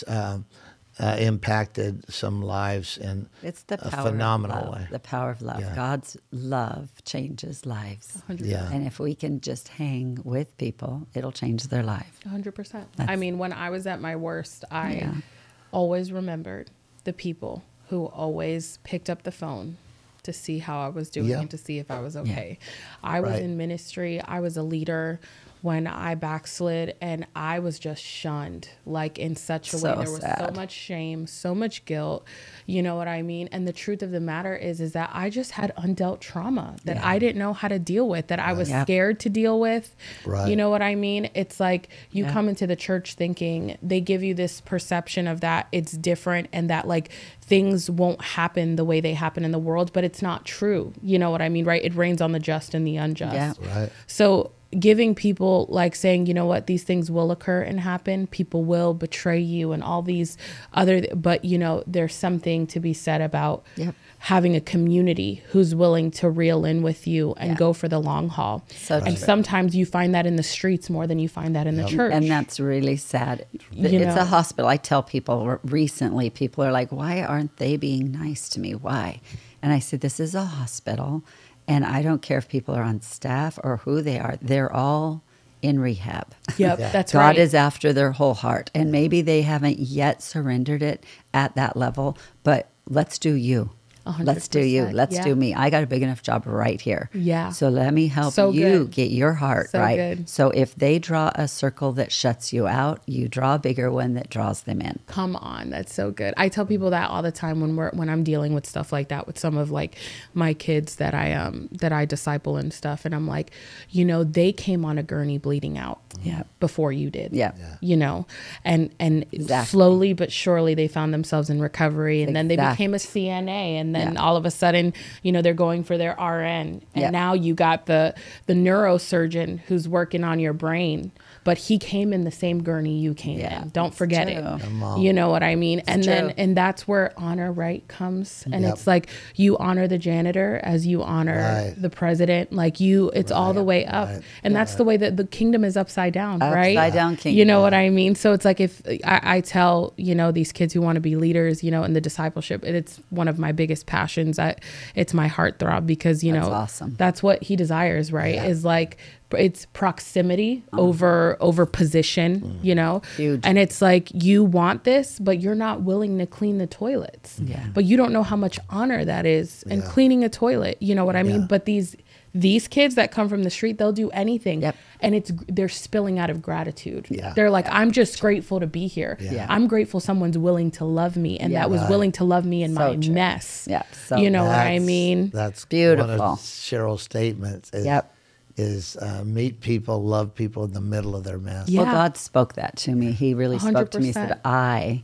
[SPEAKER 2] impacted some lives in
[SPEAKER 4] It's the
[SPEAKER 2] a
[SPEAKER 4] power
[SPEAKER 2] phenomenal
[SPEAKER 4] of love,
[SPEAKER 2] way.
[SPEAKER 4] the power of love.
[SPEAKER 2] Yeah.
[SPEAKER 4] God's love changes lives.
[SPEAKER 3] 100%.
[SPEAKER 2] Yeah.
[SPEAKER 4] And if we can just hang with people, it'll change their life.
[SPEAKER 3] 100%. I mean, when I was at my worst, I
[SPEAKER 4] Yeah.
[SPEAKER 3] always remembered the people who always picked up the phone to see how I was doing
[SPEAKER 2] Yeah.
[SPEAKER 3] and to see if I was okay. I was
[SPEAKER 2] Right.
[SPEAKER 3] in ministry. I was a leader when I backslid, and I was just shunned, like in such a way.
[SPEAKER 4] So
[SPEAKER 3] There was so
[SPEAKER 4] sad.
[SPEAKER 3] much shame, so much guilt. You know what I mean? And the truth of the matter is that I just had undealt trauma that I didn't know how to deal with, that I was
[SPEAKER 4] Yep.
[SPEAKER 3] scared to deal with.
[SPEAKER 2] Right.
[SPEAKER 3] You know what I mean? It's like you
[SPEAKER 4] Yeah.
[SPEAKER 3] come into the church thinking, they give you this perception of that it's different and that like things won't happen the way they happen in the world, but it's not true. You know what I mean, right? It rains on the just and the unjust.
[SPEAKER 4] Yeah.
[SPEAKER 2] Right.
[SPEAKER 3] So giving people, like saying, you know what, these things will occur and happen. People will betray you and all these other, but you know, there's something to be said about
[SPEAKER 4] Yep.
[SPEAKER 3] having a community who's willing to reel in with you and
[SPEAKER 4] Yeah.
[SPEAKER 3] go for the long haul.
[SPEAKER 4] So
[SPEAKER 3] And
[SPEAKER 4] true.
[SPEAKER 3] sometimes you find that in the streets more than you find that in the church.
[SPEAKER 4] And that's really sad.
[SPEAKER 3] You
[SPEAKER 4] It's
[SPEAKER 3] know.
[SPEAKER 4] a hospital. I tell people recently, people are like, why aren't they being nice to me? Why? And I said, this is a hospital. And I don't care if people are on staff or who they are. They're all in rehab.
[SPEAKER 3] Yep,
[SPEAKER 2] Yeah.
[SPEAKER 3] that's
[SPEAKER 4] God
[SPEAKER 3] right.
[SPEAKER 4] is after their whole heart. And maybe they haven't yet surrendered it at that level, but let's do you. Let's do you.
[SPEAKER 3] 100%,
[SPEAKER 4] Let's
[SPEAKER 3] yeah.
[SPEAKER 4] do me. I got a big enough job right here.
[SPEAKER 3] Yeah.
[SPEAKER 4] So let me help
[SPEAKER 3] So
[SPEAKER 4] you
[SPEAKER 3] good.
[SPEAKER 4] get your heart
[SPEAKER 3] So
[SPEAKER 4] right.
[SPEAKER 3] good.
[SPEAKER 4] So if they draw a circle that shuts you out, you draw a bigger one that draws them in.
[SPEAKER 3] Come on, that's so good. I tell people that all the time when I'm dealing with stuff like that with some of like my kids that I disciple and stuff, and I'm like, you know, they came on a gurney bleeding out
[SPEAKER 4] Yeah.
[SPEAKER 3] before you did.
[SPEAKER 4] Yeah.
[SPEAKER 3] You know, and
[SPEAKER 4] Exactly.
[SPEAKER 3] slowly but surely they found themselves in recovery, and then they
[SPEAKER 4] Exact.
[SPEAKER 3] became a CNA, and then
[SPEAKER 4] Yeah.
[SPEAKER 3] all of a sudden, you know, they're going for their RN, and
[SPEAKER 4] Yeah.
[SPEAKER 3] now you got the neurosurgeon who's working on your brain, but he came in the same gurney you came
[SPEAKER 4] Yeah,
[SPEAKER 3] in. Don't
[SPEAKER 4] it's
[SPEAKER 3] forget
[SPEAKER 4] true.
[SPEAKER 3] it.
[SPEAKER 2] Come on.
[SPEAKER 3] You know what I mean? And
[SPEAKER 4] true.
[SPEAKER 3] then that's where honor right comes. And
[SPEAKER 2] Yep.
[SPEAKER 3] it's like you honor the janitor as you honor
[SPEAKER 2] Right.
[SPEAKER 3] the president. Like it's all the way up.
[SPEAKER 2] right,
[SPEAKER 3] And that's the way that the kingdom is upside down, right?
[SPEAKER 4] Upside down
[SPEAKER 3] You
[SPEAKER 4] kingdom.
[SPEAKER 3] know what I mean? So it's like if I tell, you know, these kids who want to be leaders, you know, in the discipleship, and it's one of my biggest passions. It's my heartthrob because, you
[SPEAKER 4] That's
[SPEAKER 3] know,
[SPEAKER 4] awesome.
[SPEAKER 3] that's what he desires, right?
[SPEAKER 2] Yeah.
[SPEAKER 3] Is like it's proximity over position, you know?
[SPEAKER 4] Huge.
[SPEAKER 3] And it's like you want this, but you're not willing to clean the toilets.
[SPEAKER 4] Yeah.
[SPEAKER 3] But you don't know how much honor that is in
[SPEAKER 2] Yeah.
[SPEAKER 3] cleaning a toilet. You know what I mean?
[SPEAKER 2] Yeah.
[SPEAKER 3] But these kids that come from the street, they'll do anything.
[SPEAKER 4] Yep.
[SPEAKER 3] And they're spilling out of gratitude.
[SPEAKER 2] Yeah.
[SPEAKER 3] They're like, I'm just grateful to be here.
[SPEAKER 2] Yeah.
[SPEAKER 3] I'm grateful someone's willing to love me, and
[SPEAKER 4] Yeah.
[SPEAKER 3] that was
[SPEAKER 2] Right.
[SPEAKER 3] willing to love me in
[SPEAKER 4] So
[SPEAKER 3] my
[SPEAKER 4] true.
[SPEAKER 3] mess.
[SPEAKER 4] Yeah, so
[SPEAKER 3] you know what I
[SPEAKER 2] That's-
[SPEAKER 3] mean?
[SPEAKER 2] That's
[SPEAKER 4] Beautiful.
[SPEAKER 2] one of Cheryl's statements.
[SPEAKER 4] Yep.
[SPEAKER 2] Is meet people, love people in the middle of their mess.
[SPEAKER 3] Yeah.
[SPEAKER 4] Well, God spoke that to me. He really spoke to me. He said,
[SPEAKER 3] 100%.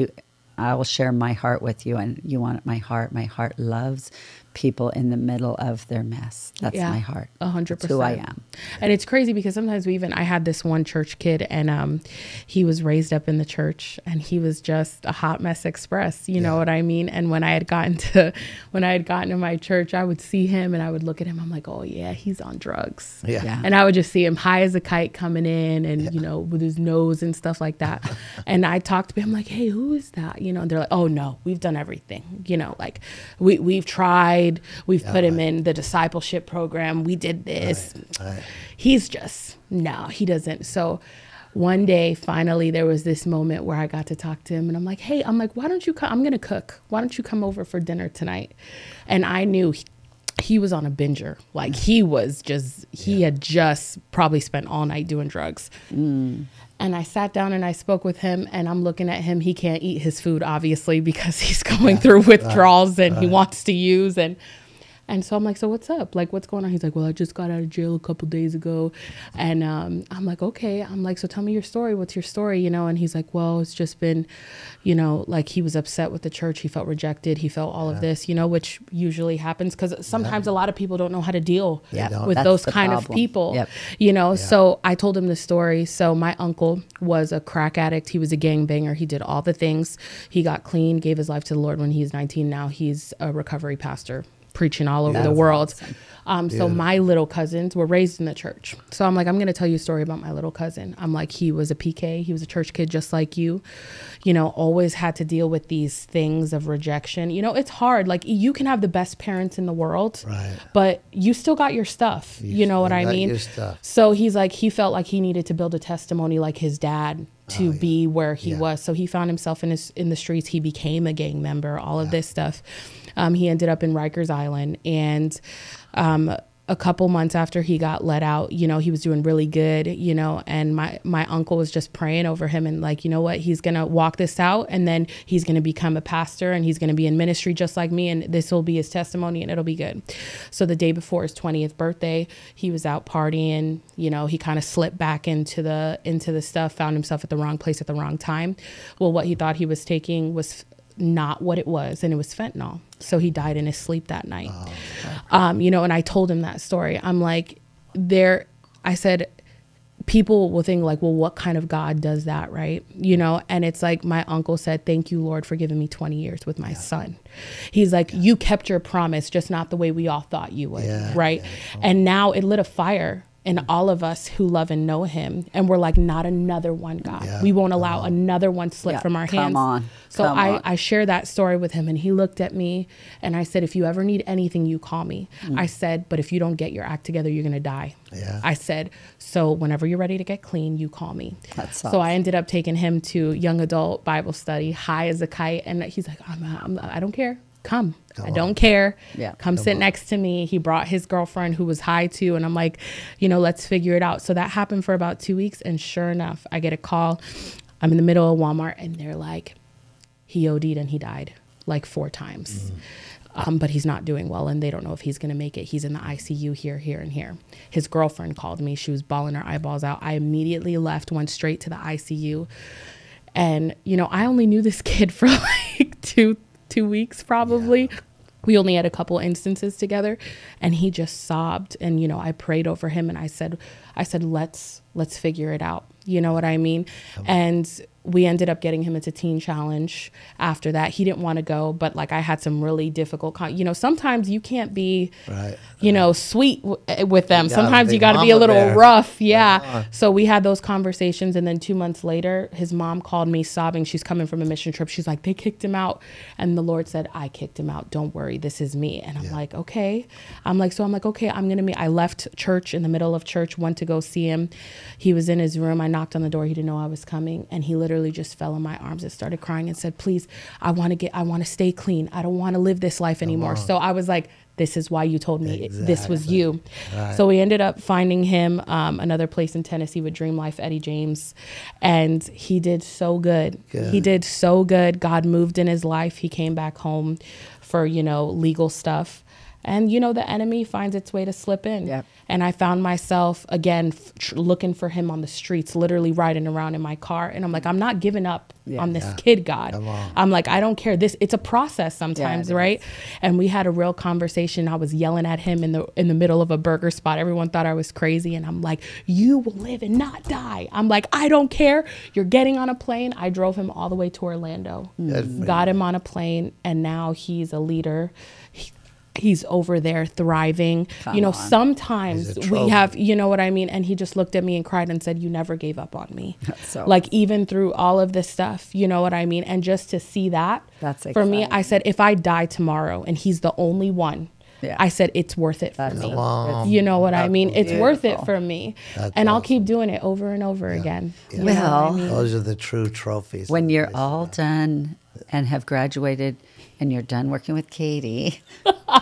[SPEAKER 4] I will share my heart with you, and you want my heart. My heart loves people in the middle of their mess. That's my heart.
[SPEAKER 3] 100%.
[SPEAKER 4] That's who I am.
[SPEAKER 3] And it's crazy because sometimes I had this one church kid, and he was raised up in the church, and he was just a hot mess express. You know what I mean? And when I had gotten to my church, I would see him and I would look at him. I'm like, oh yeah, he's on drugs.
[SPEAKER 2] Yeah.
[SPEAKER 4] Yeah.
[SPEAKER 3] And I would just see him high as a kite coming in, and you know, with his nose and stuff like that. And I talked to him like, hey, who is that? You know, and they're like, oh no, we've done everything. You know, like we've tried. We've put him in the discipleship program. We did this.
[SPEAKER 2] Right.
[SPEAKER 3] He's just, no, he doesn't. So one day, finally, there was this moment where I got to talk to him, and I'm like, why don't you come? I'm going to cook. Why don't you come over for dinner tonight? And I knew he was on a binger. Like he had just probably spent all night doing drugs. And I sat down and I spoke with him, and I'm looking at him. He can't eat his food, obviously, because he's going through withdrawals and he wants to use. And so I'm like, so what's up? Like, what's going on? He's like, well, I just got out of jail a couple days ago. And I'm like, okay. I'm like, so tell me your story. What's your story? You know? And he's like, well, it's just been, you know, like he was upset with the church. He felt rejected. He felt all of this, you know, which usually happens because sometimes a lot of people don't know how to deal with
[SPEAKER 4] That's
[SPEAKER 3] those
[SPEAKER 4] the
[SPEAKER 3] kind
[SPEAKER 4] problem.
[SPEAKER 3] of people,
[SPEAKER 4] Yep.
[SPEAKER 3] you know? So I told him the story. So my uncle was a crack addict. He was a gangbanger. He did all the things. He got clean, gave his life to the Lord when he was 19. Now he's a recovery pastor, preaching all over the world. So my little cousins were raised in the church. So I'm like, I'm going to tell you a story about my little cousin. I'm like, he was a PK. He was a church kid just like you know, always had to deal with these things of rejection. You know, it's hard. Like you can have the best parents in the world, but you still got your stuff. You know what I mean?
[SPEAKER 2] Your stuff.
[SPEAKER 3] So he's like, he felt like he needed to build a testimony like his dad to be where he was. So he found himself in the streets. He became a gang member, all of this stuff. He ended up in Rikers Island, and a couple months after he got let out, you know, he was doing really good, you know, and my uncle was just praying over him and like, you know what, he's going to walk this out, and then he's going to become a pastor, and he's going to be in ministry just like me, and this will be his testimony, and it'll be good. So the day before his 20th birthday, he was out partying, you know, he kind of slipped back into the stuff, found himself at the wrong place at the wrong time. Well, what he thought he was taking was not what it was, and it was fentanyl. So he died in his sleep that night. You know, and I told him that story. I'm like, I said, people will think like, well, what kind of God does that, right? You know, and it's like my uncle said, thank you, Lord, for giving me 20 years with my son. He's like, you kept your promise, just not the way we all thought you would, right? And now it lit a fire in all of us who love and know him. And we're like, not another one, God. We won't allow another one slip from our hands. So I share that story with him, and he looked at me and I said, if you ever need anything, you call me. I said, but if you don't get your act together, you're going to die. I said, so whenever you're ready to get clean, you call me. So I ended up taking him to young adult Bible study, high as a kite. And he's like, I don't care. Come. I don't care. Come sit next to me. He brought his girlfriend who was high too. And I'm like, you know, let's figure it out. So that happened for about 2 weeks. And sure enough, I get a call. I'm in the middle of Walmart, and they're like, he OD'd and he died like 4 times. But he's not doing well, and they don't know if he's going to make it. He's in the ICU here, and here. His girlfriend called me. She was bawling her eyeballs out. I immediately left, went straight to the ICU. And, you know, I only knew this kid for like two weeks probably. We only had a couple instances together, and he just sobbed. And, you know, I prayed over him, and I said, let's figure it out. You know what I mean? And we ended up getting him into Teen Challenge after that. He didn't want to go, but like I had some really difficult, you know, sometimes you can't be, you know, sweet with them. Sometimes you got to be a little rough. So we had those conversations. And then 2 months later, his mom called me sobbing. She's coming from a mission trip. She's like, they kicked him out. And the Lord said, I kicked him out. Don't worry. This is me. And I'm like, okay. I'm like, okay, I left church in the middle of church, went to go see him. He was in his room. I knocked on the door. He didn't know I was coming. And he literally just fell in my arms and started crying and said, please, I want to stay clean. I don't want to live this life anymore. So I was like, this is why you told me this was you. So we ended up finding him another place in Tennessee with Dream Life, Eddie James. And he did so good. He did so good. God moved in his life. He came back home for, you know, legal stuff. And, you know, the enemy finds its way to slip in. And I found myself, again, looking for him on the streets, literally riding around in my car. And I'm like, I'm not giving up on this kid, God. I'm like, I don't care. It's a process sometimes, right? And we had a real conversation. I was yelling at him in the middle of a burger spot. Everyone thought I was crazy. And I'm like, you will live and not die. I'm like, I don't care. You're getting on a plane. I drove him all the way to Orlando, got him on a plane, and now he's a leader. He's over there thriving. Sometimes we have, you know what I mean? And he just looked at me and cried and said, you never gave up on me. Like even through all of this stuff, you know what I mean? And just to see that, for me, I said, if I die tomorrow and he's the only one, I said, it's worth it for me. You know what I mean? It's worth it for me. And I'll keep doing it over and over again. You know what I mean?
[SPEAKER 2] Those are the true trophies.
[SPEAKER 4] When you're all done and have graduated and you're done working with Katie,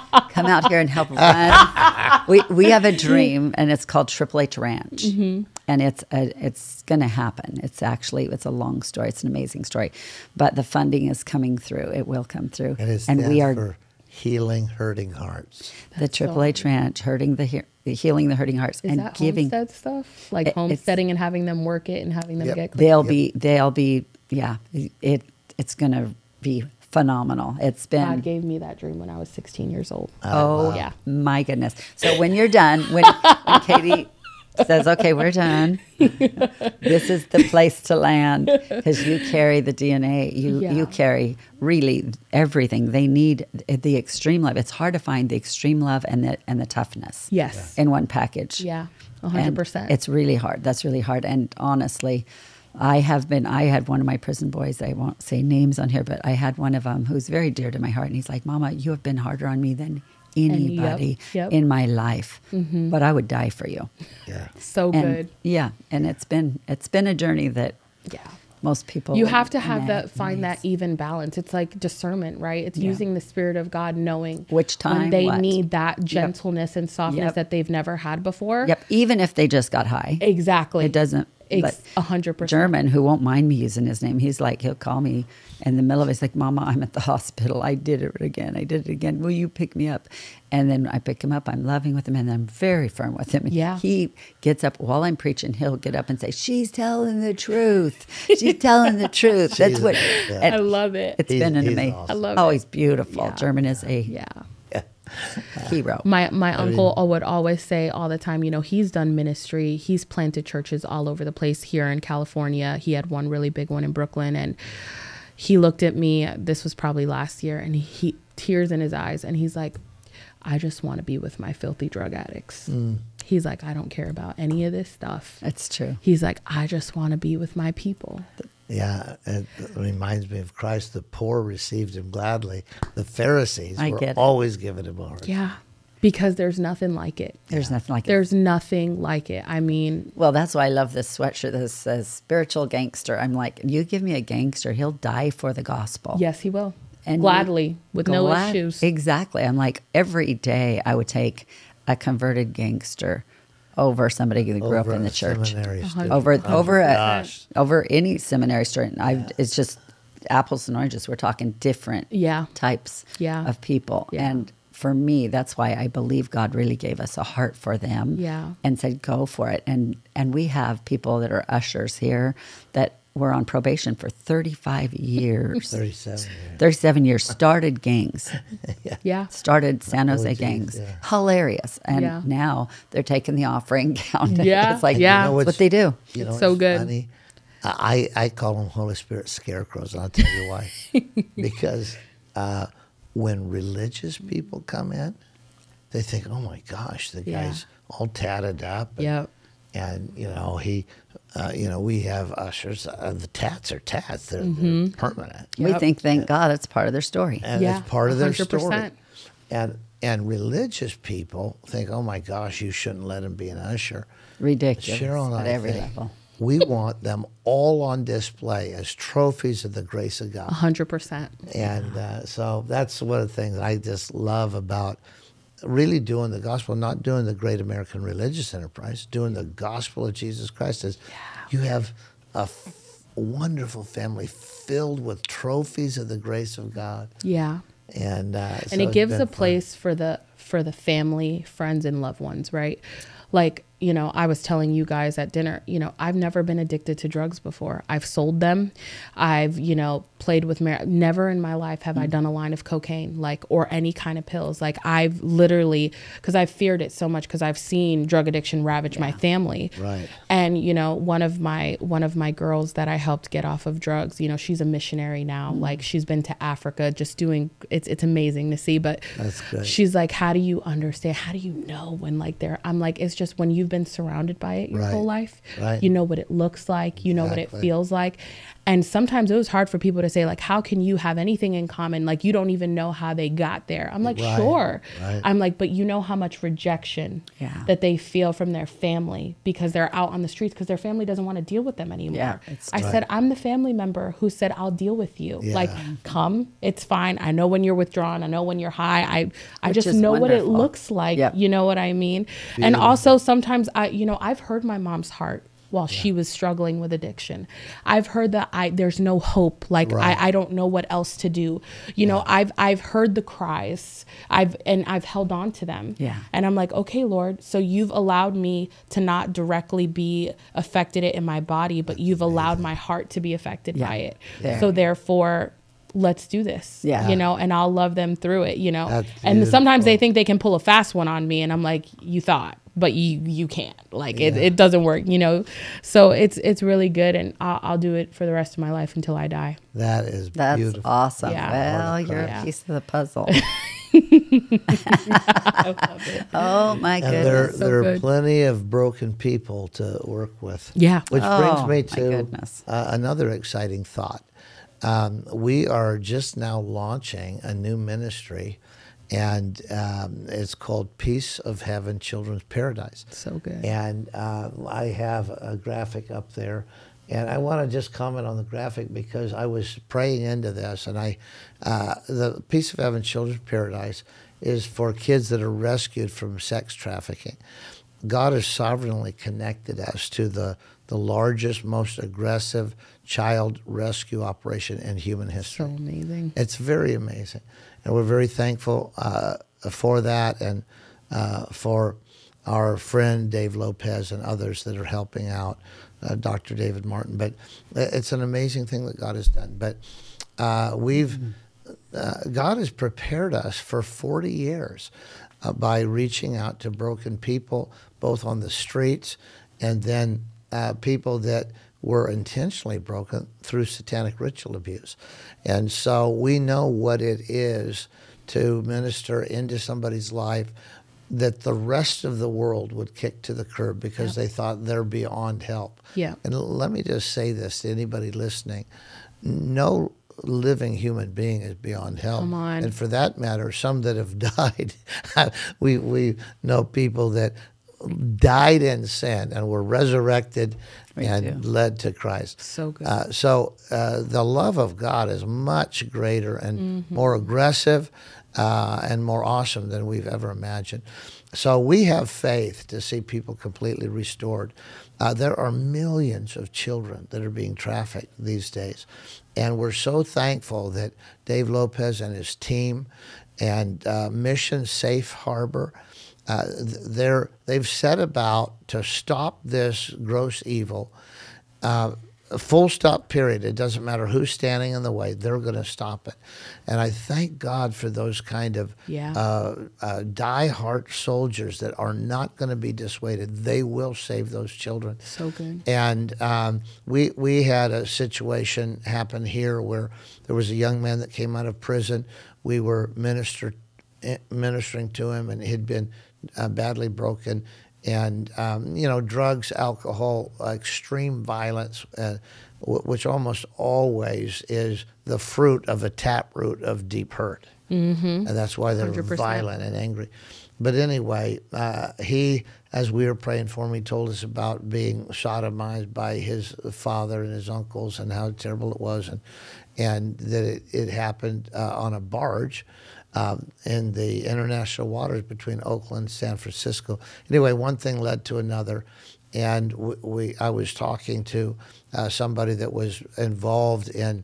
[SPEAKER 4] Come out here and help run. We have a dream, and it's called Triple H Ranch. And it's going to happen. It's a long story. It's an amazing story. But the funding is coming through. It will come through.
[SPEAKER 2] And we are for Healing Hurting Hearts.
[SPEAKER 4] The Triple H Ranch, healing the hurting hearts,
[SPEAKER 3] Is
[SPEAKER 4] and
[SPEAKER 3] that
[SPEAKER 4] giving
[SPEAKER 3] homestead stuff, like homesteading and having them work it and having them get.
[SPEAKER 4] They'll be. Yeah, it's going to be phenomenal. It's been.
[SPEAKER 3] God gave me that dream when I was 16 years old.
[SPEAKER 4] Oh,
[SPEAKER 3] yeah.
[SPEAKER 4] My goodness. So when you're done, when Katie says, okay, we're done, this is the place to land, because you carry the DNA. You carry really everything. They need the extreme love. It's hard to find the extreme love and the toughness.
[SPEAKER 3] Yes.
[SPEAKER 4] In one package.
[SPEAKER 3] Yeah, 100%.
[SPEAKER 4] And it's really hard. That's really hard. And honestly, I had one of my prison boys, I won't say names on here, but I had one of them who's very dear to my heart. And he's like, Mama, you have been harder on me than anybody in my life, but I would die for you.
[SPEAKER 2] Yeah.
[SPEAKER 3] So good.
[SPEAKER 4] Yeah. And it's been a journey that most people.
[SPEAKER 3] You have to have find that even balance. It's like discernment, right? It's using the Spirit of God, knowing
[SPEAKER 4] which time
[SPEAKER 3] when they need that gentleness and softness that they've never had before.
[SPEAKER 4] Yep. Even if they just got high.
[SPEAKER 3] Exactly.
[SPEAKER 4] It doesn't.
[SPEAKER 3] 100%.
[SPEAKER 4] German, who won't mind me using his name, he'll call me in the middle of it. He's like, Mama, I'm at the hospital. I did it again. Will you pick me up? And then I pick him up. I'm loving with him, and I'm very firm with him.
[SPEAKER 3] Yeah.
[SPEAKER 4] He gets up while I'm preaching. He'll get up and say, she's telling the truth. She's telling the truth. That's what.
[SPEAKER 3] I love it.
[SPEAKER 4] It's been an amazing.
[SPEAKER 2] Awesome.
[SPEAKER 3] I love
[SPEAKER 4] it.
[SPEAKER 3] it.
[SPEAKER 4] He's beautiful.
[SPEAKER 3] Yeah.
[SPEAKER 4] German is a hero.
[SPEAKER 3] My uncle would always say all the time, he's done ministry. He's planted churches all over the place here in California. He had one really big one in Brooklyn, and he looked at me, this was probably last year, and he tears in his eyes, and he's like, I just want to be with my filthy drug addicts. He's like, I don't care about any of this stuff.
[SPEAKER 4] That's true.
[SPEAKER 3] He's like, I just want to be with my people.
[SPEAKER 2] Yeah, it reminds me of Christ. The poor received him gladly. The Pharisees were always giving him a hard time.
[SPEAKER 3] Yeah, because there's nothing like it.
[SPEAKER 4] There's nothing like it.
[SPEAKER 3] There's nothing like it. I mean.
[SPEAKER 4] Well, that's why I love this sweatshirt that says spiritual gangster. I'm like, you give me a gangster, he'll die for the gospel.
[SPEAKER 3] Yes, he will.
[SPEAKER 4] And
[SPEAKER 3] gladly, with no issues.
[SPEAKER 4] Exactly. I'm like, every day I would take a converted gangster over somebody who grew up in the church, over any seminary student. It's just apples and oranges. We're talking different types of people. And for me, that's why I believe God really gave us a heart for them and said, go for it. And we have people that are ushers here that were on probation for 35 years. 37 years. Started gangs. Started San Jose gangs. Yeah. Hilarious. And now they're taking the offering count. It's like, that's what they do.
[SPEAKER 3] It's so good.
[SPEAKER 2] Funny? I call them Holy Spirit scarecrows, and I'll tell you why. Because when religious people come in, they think, oh my gosh, the guy's all tatted up. And we have ushers. The tats are tats. They're permanent.
[SPEAKER 4] We think, thank God, it's part of their story.
[SPEAKER 2] And it's part of their
[SPEAKER 3] 100%.
[SPEAKER 2] story. And religious people think, oh my gosh, you shouldn't let him be an usher.
[SPEAKER 4] Ridiculous.
[SPEAKER 2] Cheryl and
[SPEAKER 4] at every level.
[SPEAKER 2] We want them all on display as trophies of the grace of God.
[SPEAKER 3] 100%.
[SPEAKER 2] And so that's one of the things I just love about really doing the gospel, not doing the great American religious enterprise, doing the gospel of Jesus Christ. Is you have a wonderful family filled with trophies of the grace of God.
[SPEAKER 3] Yeah.
[SPEAKER 2] And
[SPEAKER 3] so it gives a place for the family, friends, and loved ones, right? Like, I was telling you guys at dinner, I've never been addicted to drugs before. I've sold them. I've, played with never in my life have I done a line of cocaine, or any kind of pills. Like, I've literally, because I've feared it so much, because I've seen drug addiction ravage my family.
[SPEAKER 2] Right.
[SPEAKER 3] And, one of my girls that I helped get off of drugs, she's a missionary now. Like, she's been to Africa just doing, it's amazing to see. But
[SPEAKER 2] that's great.
[SPEAKER 3] She's like, how do you understand? How do you know when I'm like, it's just when you've been surrounded by it your
[SPEAKER 2] Right.
[SPEAKER 3] whole life,
[SPEAKER 2] Right.
[SPEAKER 3] you know what it looks like, you know what it
[SPEAKER 2] Exactly.
[SPEAKER 3] feels like. And sometimes it was hard for people to say, like, how can you have anything in common? Like, you don't even know how they got there. I'm like,
[SPEAKER 2] Right.
[SPEAKER 3] sure.
[SPEAKER 2] Right.
[SPEAKER 3] I'm like, but you know how much rejection
[SPEAKER 4] Yeah.
[SPEAKER 3] that they feel from their family because they're out on the streets because their family doesn't want to deal with them anymore.
[SPEAKER 4] Yeah, it's
[SPEAKER 3] I said, I'm the family member who said, I'll deal with you.
[SPEAKER 2] Yeah.
[SPEAKER 3] Like, come, it's fine. I know when you're withdrawn. I know when you're high. I
[SPEAKER 4] Which
[SPEAKER 3] just
[SPEAKER 4] is
[SPEAKER 3] know what it
[SPEAKER 4] wonderful.
[SPEAKER 3] looks like.
[SPEAKER 4] Yep.
[SPEAKER 3] You know what I mean? And also sometimes I've heard my mom's heart while she was struggling with addiction. I've heard that there's no hope. Like
[SPEAKER 2] Right.
[SPEAKER 3] I don't know what else to do. You know, I've heard the cries. I've held on to them.
[SPEAKER 4] Yeah.
[SPEAKER 3] And I'm like, okay, Lord, so you've allowed me to not directly be affected in my body, but you've allowed my heart to be affected
[SPEAKER 4] Yeah.
[SPEAKER 3] by it.
[SPEAKER 4] There.
[SPEAKER 3] So therefore, let's do this.
[SPEAKER 4] Yeah.
[SPEAKER 3] You know, and I'll love them through it, you know.
[SPEAKER 2] That's
[SPEAKER 3] And sometimes they
[SPEAKER 2] beautiful.
[SPEAKER 3] think they can pull a fast one on me, and I'm like, you thought, but you can't. Like it doesn't work, you know. So it's really good, and I'll do it for the rest of my life until I die.
[SPEAKER 2] That's
[SPEAKER 4] That's
[SPEAKER 2] beautiful.
[SPEAKER 4] awesome.
[SPEAKER 3] Yeah.
[SPEAKER 4] Well, you're
[SPEAKER 3] Yeah.
[SPEAKER 4] a piece of the puzzle. Oh my
[SPEAKER 2] And there,
[SPEAKER 4] goodness.
[SPEAKER 2] there are
[SPEAKER 3] good.
[SPEAKER 2] plenty of broken people to work with.
[SPEAKER 3] Yeah.
[SPEAKER 2] Which
[SPEAKER 4] Oh,
[SPEAKER 2] brings me
[SPEAKER 4] my
[SPEAKER 2] to
[SPEAKER 4] goodness.
[SPEAKER 2] another exciting thought. We are just now launching a new ministry, and it's called Peace of Heaven Children's Paradise.
[SPEAKER 3] So good.
[SPEAKER 2] And I have a graphic up there. And I want to just comment on the graphic because I was praying into this. And the Peace of Heaven Children's Paradise is for kids that are rescued from sex trafficking. God has sovereignly connected us to the largest, most aggressive child rescue operation in human history.
[SPEAKER 3] So amazing.
[SPEAKER 2] It's very amazing. And we're very thankful for that and for our friend Dave Lopez and others that are helping out, Dr. David Martin. But it's an amazing thing that God has done. But God has prepared us for 40 years by reaching out to broken people, both on the streets and then people that were intentionally broken through satanic ritual abuse. And so we know what it is to minister into somebody's life that the rest of the world would kick to the curb because they thought they're beyond help.
[SPEAKER 3] Yeah.
[SPEAKER 2] And let me just say this to anybody listening. No living human being is beyond help.
[SPEAKER 3] Come on.
[SPEAKER 2] And for that matter, some that have died, we know people that died in sin and were resurrected and led to Christ.
[SPEAKER 3] So good.
[SPEAKER 2] So the love of God is much greater and more aggressive and more awesome than we've ever imagined. So we have faith to see people completely restored. There are millions of children that are being trafficked these days. And we're so thankful that Dave Lopez and his team and Mission Safe Harbor, they've set about to stop this gross evil. A full stop, period. It doesn't matter who's standing in the way. They're going to stop it. And I thank God for those kind of die-hard soldiers that are not going to be dissuaded. They will save those children.
[SPEAKER 3] So good.
[SPEAKER 2] And we had a situation happen here where there was a young man that came out of prison. We were ministering to him, and he'd been badly broken. And, drugs, alcohol, extreme violence, which almost always is the fruit of a taproot of deep hurt. Mm-hmm. And that's why they're
[SPEAKER 3] 100%.
[SPEAKER 2] violent and angry. But anyway, he, as we were praying for him, he told us about being sodomized by his father and his uncles and how terrible it was, and that it happened on a barge in the international waters between Oakland and San Francisco. Anyway, one thing led to another, and I was talking to somebody that was involved in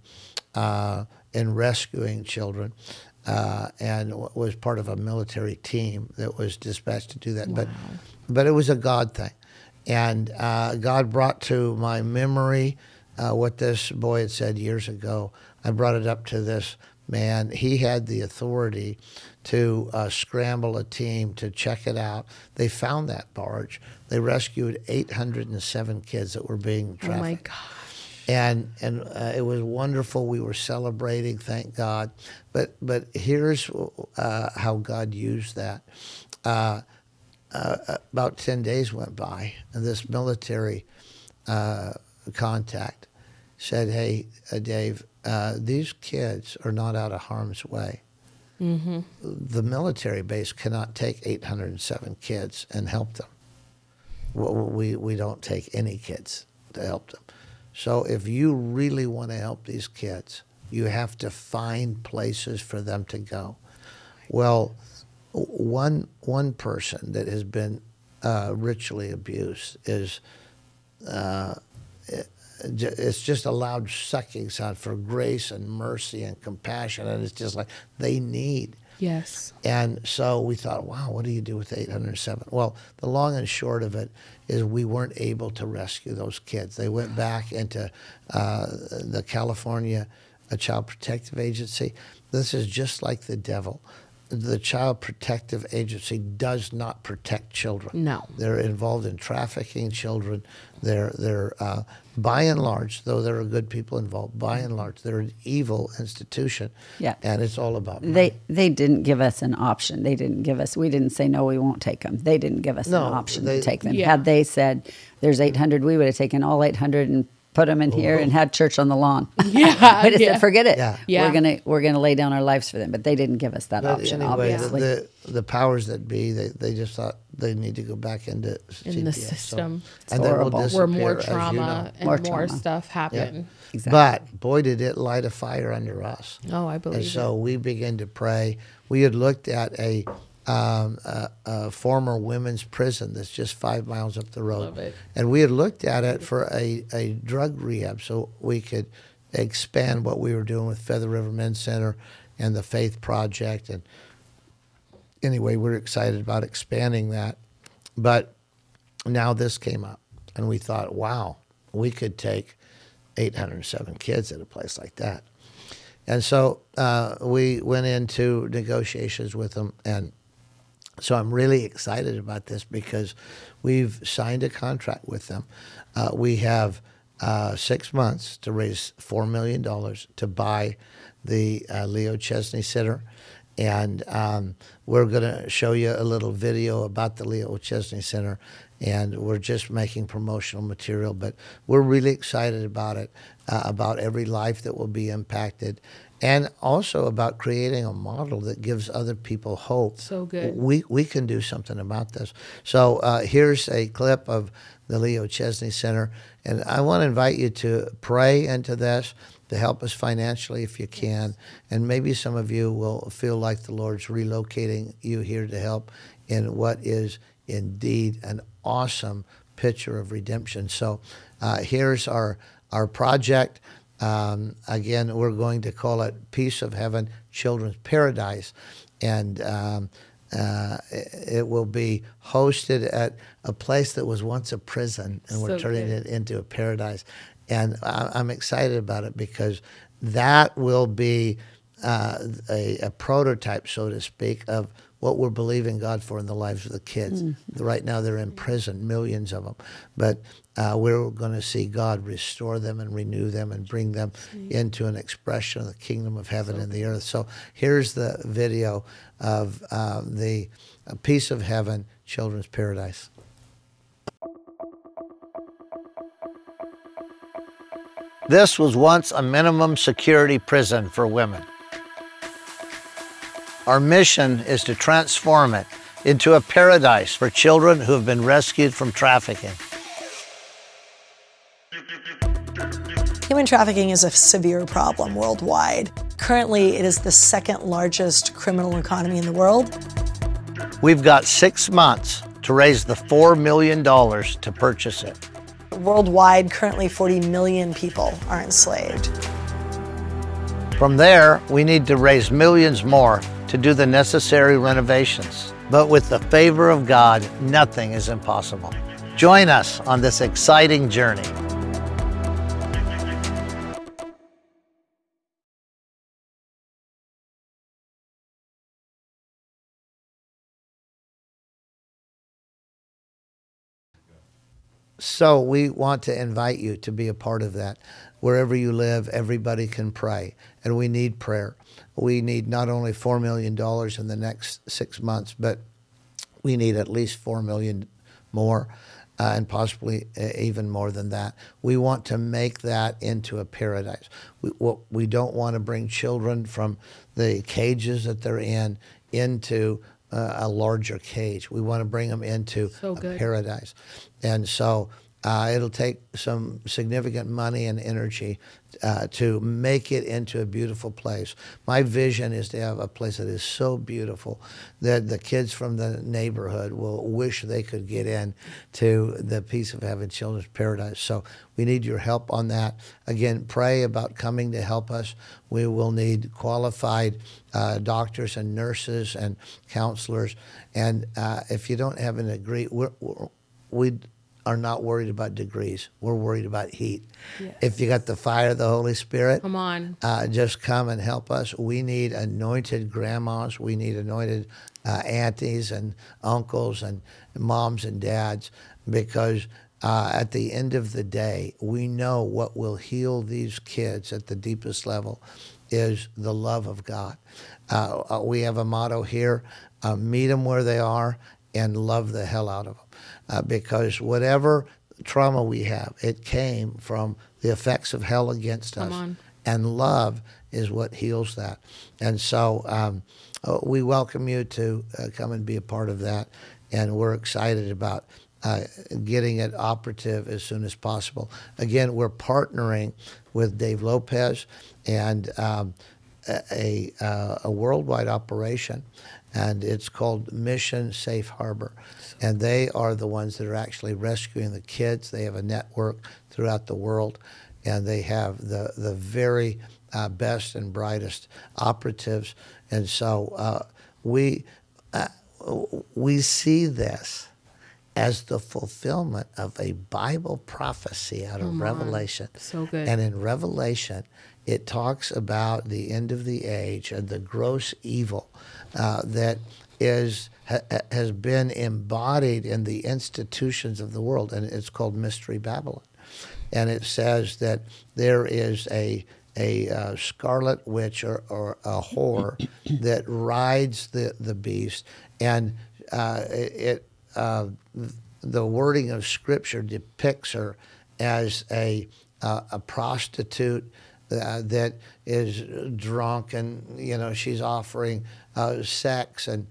[SPEAKER 2] rescuing children, and was part of a military team that was dispatched to do that.
[SPEAKER 3] Wow.
[SPEAKER 2] But it was a God thing, and God brought to my memory what this boy had said years ago. I brought it up to this man. He had the authority to scramble a team to check it out. They found that barge. They rescued 807 kids that were being trafficked.
[SPEAKER 3] Oh my gosh.
[SPEAKER 2] And it was wonderful. We were celebrating, thank God. But here's how God used that. about 10 days went by, and this military contact said, hey, Dave, these kids are not out of harm's way. Mm-hmm. The military base cannot take 807 kids and help them. We don't take any kids to help them. So if you really want to help these kids, you have to find places for them to go. Well, one person that has been ritually abused is it's just a loud sucking sound for grace and mercy and compassion, and it's just like they need.
[SPEAKER 3] Yes.
[SPEAKER 2] And so we thought, wow, what do you do with 807? Well, the long and short of it is we weren't able to rescue those kids. They went back into the California Child Protective Agency. This is just like the devil. The Child Protective Agency does not protect children.
[SPEAKER 3] No.
[SPEAKER 2] They're involved in trafficking children. They're by and large, though there are good people involved, by and large, they're an evil institution.
[SPEAKER 4] Yeah.
[SPEAKER 2] And it's all about money.
[SPEAKER 4] They didn't give us an option. We didn't say, no, we won't take them. They didn't give us an option to take them.
[SPEAKER 3] Yeah.
[SPEAKER 4] Had they said, there's 800, we would have taken all 800 and put them in here and had church on the lawn.
[SPEAKER 3] Yeah.
[SPEAKER 4] But said, forget it.
[SPEAKER 2] Yeah.
[SPEAKER 3] Yeah.
[SPEAKER 4] We're gonna lay down our lives for them. But they didn't give us that
[SPEAKER 2] But
[SPEAKER 4] option,
[SPEAKER 2] anyway,
[SPEAKER 4] obviously.
[SPEAKER 2] the powers that be, they just thought they need to go back into
[SPEAKER 3] In the
[SPEAKER 2] CPS.
[SPEAKER 3] system.
[SPEAKER 2] And then we'll
[SPEAKER 4] horrible.
[SPEAKER 3] Where
[SPEAKER 2] disappear,
[SPEAKER 3] more
[SPEAKER 2] as you
[SPEAKER 3] trauma
[SPEAKER 2] know.
[SPEAKER 3] and
[SPEAKER 4] More
[SPEAKER 3] more
[SPEAKER 4] trauma.
[SPEAKER 3] stuff happen.
[SPEAKER 4] Exactly.
[SPEAKER 2] But boy, did it light a fire under us.
[SPEAKER 3] Oh, I believe
[SPEAKER 2] And so we began to pray. We had looked at a former women's prison that's just 5 miles up the road.
[SPEAKER 3] Love it.
[SPEAKER 2] And we had looked at it for a drug rehab so we could expand what we were doing with Feather River Men's Center and the Faith Project. And anyway, we're excited about expanding that. But now this came up, and we thought, wow, we could take 807 kids at a place like that. And so we went into negotiations with them, and so I'm really excited about this because we've signed a contract with them. We have 6 months to raise $4 million to buy the Leo Chesney Center. And we're going to show you a little video about the Leo Chesney Center. And we're just making promotional material, but we're really excited about it, about every life that will be impacted, and also about creating a model that gives other people hope.
[SPEAKER 3] So good.
[SPEAKER 2] We can do something about this. So here's a clip of the Leo Chesney Center, and I want to invite you to pray into this, to help us financially if you can, and maybe some of you will feel like the Lord's relocating you here to help in what is indeed an awesome picture of redemption. So here's our project. Again, we're going to call it Peace of Heaven Children's Paradise, and it will be hosted at a place that was once a prison, and we're turning it into a paradise. And I'm excited about it because that will be a prototype, so to speak, of what we're believing God for in the lives of the kids. Mm-hmm. Right now they're in prison, millions of them. But we're going to see God restore them and renew them and bring them into an expression of the kingdom of heaven and the earth. So here's the video of the Peace of Heaven Children's Paradise. This was once a minimum security prison for women. Our mission is to transform it into a paradise for children who have been rescued from trafficking.
[SPEAKER 5] Human trafficking is a severe problem worldwide. Currently, it is the second largest criminal economy in the world.
[SPEAKER 2] We've got 6 months to raise the $4 million to purchase it.
[SPEAKER 5] Worldwide, currently 40 million people are enslaved.
[SPEAKER 2] From there, we need to raise millions more to do the necessary renovations. But with the favor of God, nothing is impossible. Join us on this exciting journey. So we want to invite you to be a part of that. Wherever you live, everybody can pray, and we need prayer. We need not only $4 million in the next 6 months, but We need at least 4 million more, and possibly even more than that. We want to make that into a paradise. We don't want to bring children from the cages that they're in into a larger cage. We want to bring them into a paradise. And so it'll take some significant money and energy to make it into a beautiful place. My vision is to have a place that is so beautiful that the kids from the neighborhood will wish they could get in to the Peace of Heaven Children's Paradise. So we need your help on that. Again, pray about coming to help us. We will need qualified doctors and nurses and counselors. And if you don't have an degree, we are not worried about degrees. We're worried about heat. Yes. If you got the fire of the Holy Spirit,
[SPEAKER 3] come on,
[SPEAKER 2] just come and help us. We need anointed grandmas. We need anointed aunties and uncles and moms and dads, because at the end of the day, we know what will heal these kids at the deepest level is the love of God. We have a motto here, meet them where they are and love the hell out of them. Because whatever trauma we have, it came from the effects of hell against us. And love is what heals that. And so we welcome you to come and be a part of that. And we're excited about getting it operative as soon as possible. Again, we're partnering with Dave Lopez and a worldwide operation, and it's called Mission Safe Harbor. And they are the ones that are actually rescuing the kids. They have a network throughout the world, and they have the very best and brightest operatives. And so we see this as the fulfillment of a Bible prophecy out of Revelation.
[SPEAKER 3] So good.
[SPEAKER 2] And in Revelation, it talks about the end of the age and the gross evil that has been embodied in the institutions of the world, and it's called Mystery Babylon. And it says that there is a scarlet witch or a whore that rides the beast, and the wording of Scripture depicts her as a prostitute that is drunk, and she's offering sex and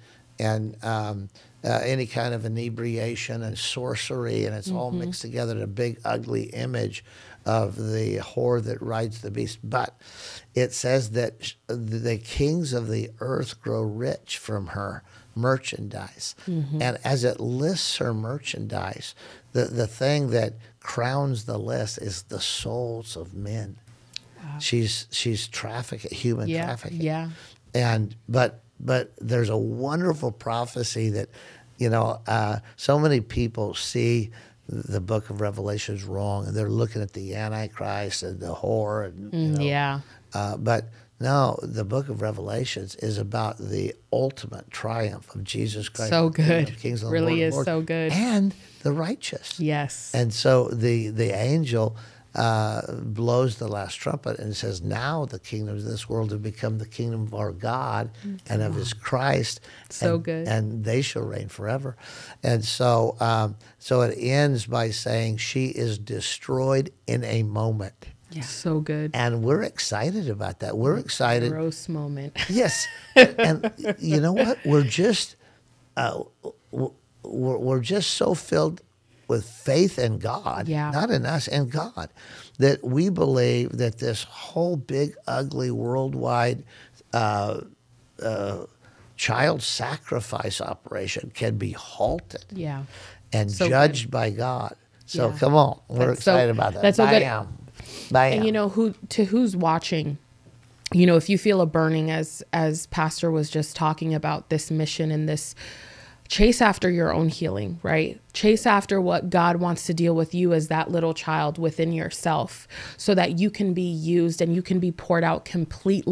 [SPEAKER 2] any kind of inebriation and sorcery, and it's all mixed together in a big ugly image of the whore that rides the beast. But it says that the kings of the earth grow rich from her merchandise. And as it lists her merchandise, the thing that crowns the list is the souls of men. Wow. She's trafficking, human trafficking.
[SPEAKER 3] Yeah.
[SPEAKER 2] But there's a wonderful prophecy that, so many people see the book of Revelation is wrong, and they're looking at the Antichrist and the whore, and but no, the book of Revelations is about the ultimate triumph of Jesus Christ.
[SPEAKER 3] So good.
[SPEAKER 2] Kings of the
[SPEAKER 3] really
[SPEAKER 2] Lord
[SPEAKER 3] is so good.
[SPEAKER 2] And the righteous.
[SPEAKER 3] Yes.
[SPEAKER 2] And so the angel blows the last trumpet and says, now the kingdoms of this world have become the kingdom of our God and of his Christ.
[SPEAKER 3] So good.
[SPEAKER 2] And they shall reign forever. And so so it ends by saying she is destroyed in a moment.
[SPEAKER 3] Yeah. So good.
[SPEAKER 2] And we're excited about that. We're excited.
[SPEAKER 3] Gross moment.
[SPEAKER 2] Yes. And you know what? We're just so filled with faith in God, not in us, in God, that we believe that this whole big, ugly, worldwide child sacrifice operation can be halted and so judged by God. So come on, we're excited about that.
[SPEAKER 3] That's so good.
[SPEAKER 2] Bam.
[SPEAKER 3] And who's watching, if you feel a burning, as Pastor was just talking about, this mission and this, chase after your own healing, right? Chase after what God wants to deal with you as that little child within yourself, so that you can be used and you can be poured out completely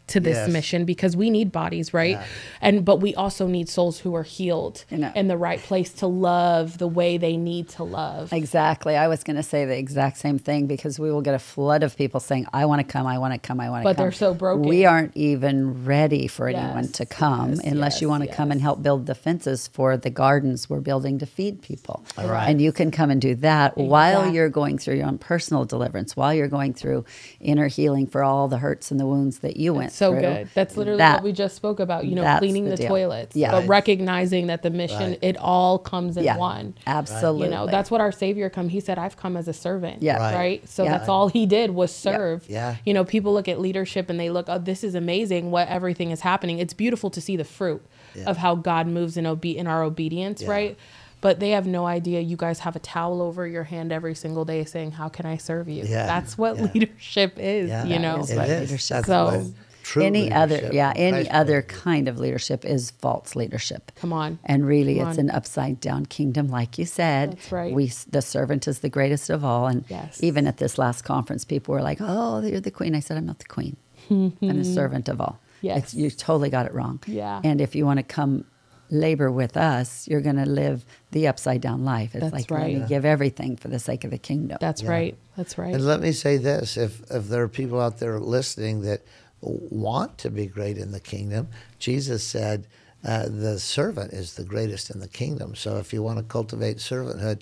[SPEAKER 3] to this mission, because we need bodies, right? But we also need souls who are healed in the right place to love the way they need to love.
[SPEAKER 4] Exactly. I was going to say the exact same thing, because we will get a flood of people saying, I want to come, I want to come, I want to come.
[SPEAKER 3] But they're so broken.
[SPEAKER 4] We aren't even ready for anyone to come unless you want to come and help build the fences for the gardens we're building to feed people. And you can come and do that while you're going through your own personal deliverance, while you're going through inner healing for all the hurts and the wounds that you went
[SPEAKER 3] so
[SPEAKER 4] through.
[SPEAKER 3] Good. That's literally what we just spoke about, cleaning the toilets, but recognizing that the mission, it all comes in one.
[SPEAKER 4] Absolutely.
[SPEAKER 3] That's what our Savior come. He said, I've come as a servant.
[SPEAKER 4] Right.
[SPEAKER 3] So that's all he did was serve.
[SPEAKER 2] Yeah.
[SPEAKER 3] People look at leadership and they look, oh, this is amazing what everything is happening. It's beautiful to see the fruit of how God moves in our obedience, right? But they have no idea you guys have a towel over your hand every single day saying, how can I serve you? That's what leadership is,
[SPEAKER 4] It is.
[SPEAKER 3] Leadership.
[SPEAKER 4] Any other kind of leadership is false leadership.
[SPEAKER 3] Come on.
[SPEAKER 4] And really it's an upside down kingdom, like you said.
[SPEAKER 3] That's right.
[SPEAKER 4] The servant is the greatest of all. And even at this last conference, people were like, oh, you're the queen. I said, I'm not the queen. I'm the servant of all.
[SPEAKER 3] Yes.
[SPEAKER 4] You totally got it wrong.
[SPEAKER 3] Yeah.
[SPEAKER 4] And if you want to come labor with us, you're going to live the upside down life. It's let me give everything for the sake of the kingdom.
[SPEAKER 3] That's right. That's right.
[SPEAKER 2] And let me say this, if there are people out there listening that want to be great in the kingdom, Jesus said the servant is the greatest in the kingdom. So if you want to cultivate servanthood,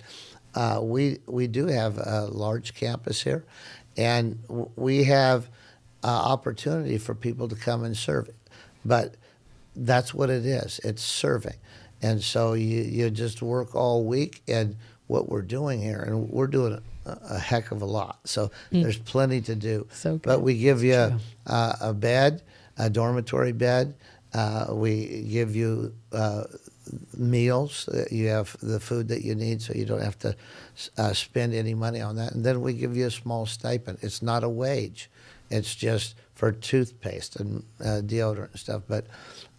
[SPEAKER 2] we do have a large campus here, and we have opportunity for people to come and serve. But that's what it is. It's serving. And so you just work all week, and what we're doing here, and we're doing a heck of a lot. So there's plenty to do.
[SPEAKER 3] So good.
[SPEAKER 2] But we give you a bed, a dormitory bed. We give you meals. You have the food that you need, so you don't have to spend any money on that. And then we give you a small stipend. It's not a wage. It's just for toothpaste and deodorant and stuff. But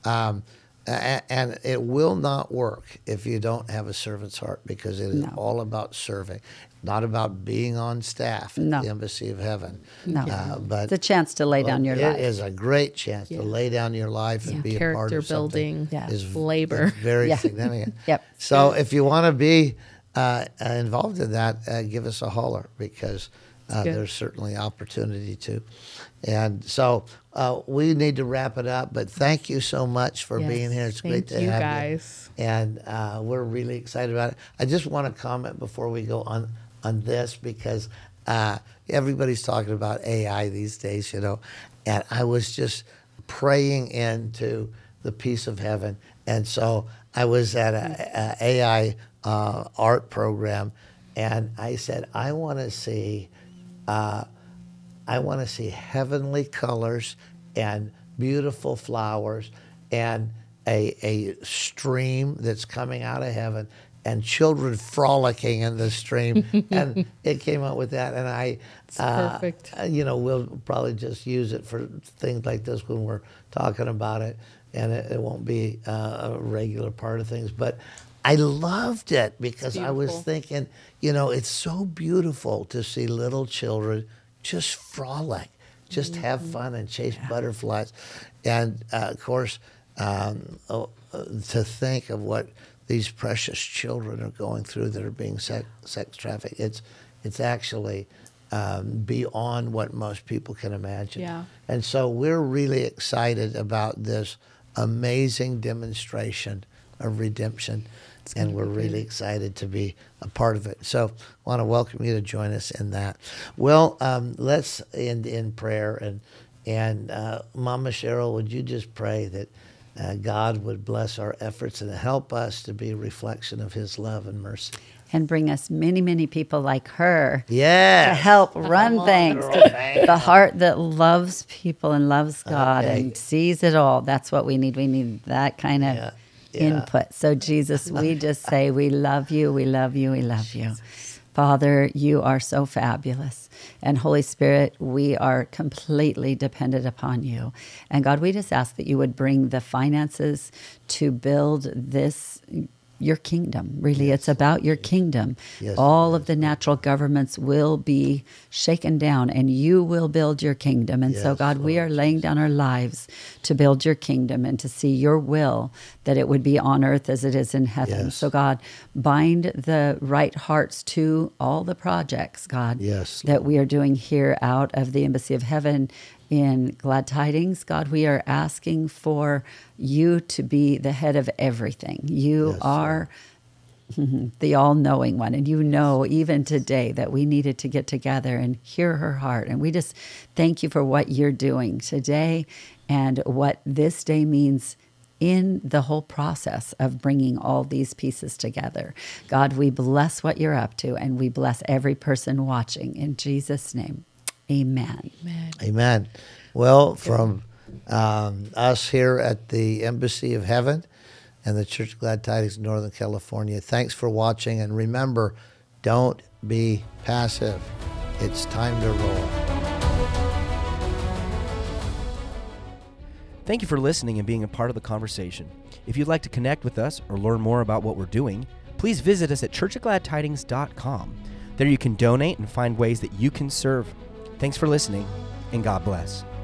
[SPEAKER 2] and it will not work if you don't have a servant's heart, because it is all about serving, not about being on staff at the Embassy of Heaven. But
[SPEAKER 4] it's a chance to lay down your life.
[SPEAKER 2] It is a great chance to lay down your life and be a part of something.
[SPEAKER 3] Character building,
[SPEAKER 2] is
[SPEAKER 3] labor.
[SPEAKER 2] Very significant.
[SPEAKER 4] Yep.
[SPEAKER 2] So if you want to be involved in that, give us a holler, because there's certainly opportunity to. And so we need to wrap it up, but thank you so much for being here. It's great to have you.
[SPEAKER 3] Thank you, guys.
[SPEAKER 2] And we're really excited about it. I just want to comment before we go on this, because everybody's talking about AI these days, and I was just praying into the peace of heaven. And so I was at a AI art program, and I said, I want to see heavenly colors and beautiful flowers and a stream that's coming out of heaven and children frolicking in the stream. And it came up with that. And
[SPEAKER 3] it's perfect.
[SPEAKER 2] We'll probably just use it for things like this when we're talking about it, and it won't be a regular part of things. But I loved it, because I was thinking, it's so beautiful to see little children just frolic, just have fun and chase butterflies. And of course, to think of what these precious children are going through that are being sex trafficked, it's actually beyond what most people can imagine.
[SPEAKER 3] Yeah.
[SPEAKER 2] And so we're really excited about this amazing demonstration of redemption, and we're really excited to be a part of it. So I want to welcome you to join us in that. Well, let's end in prayer. And Mama Cheryl, would you just pray that God would bless our efforts and help us to be a reflection of his love and mercy?
[SPEAKER 4] And bring us many, many people like her to
[SPEAKER 2] Yes.
[SPEAKER 4] help run things. The heart that loves people and loves God and sees it all. That's what we need. We need that kind of input. So Jesus, we just say we love you, we love you, we love you. Father, you are so fabulous. And Holy Spirit, we are completely dependent upon you. And God, we just ask that you would bring the finances to build this your kingdom. Really, it's about your kingdom.
[SPEAKER 2] Yes.
[SPEAKER 4] All of the natural governments will be shaken down, and you will build your kingdom. And so, God, we are laying down our lives to build your kingdom and to see your will, that it would be on earth as it is in heaven.
[SPEAKER 2] Yes.
[SPEAKER 4] So, God, bind the right hearts to all the projects, God, that we are doing here out of the Embassy of Heaven in Glad Tidings. God, we are asking for you to be the head of everything. You are the all-knowing one, and you know even today that we needed to get together and hear her heart. And we just thank you for what you're doing today and what this day means in the whole process of bringing all these pieces together. God, we bless what you're up to, and we bless every person watching. In Jesus' name, amen.
[SPEAKER 2] Amen. Well, from us here at the Embassy of Heaven and the Church of Glad Tidings in Northern California, thanks for watching. And remember, don't be passive. It's time to roar.
[SPEAKER 1] Thank you for listening and being a part of the conversation. If you'd like to connect with us or learn more about what we're doing, please visit us at churchofgladtidings.com. There you can donate and find ways that you can serve. Thanks for listening, and God bless.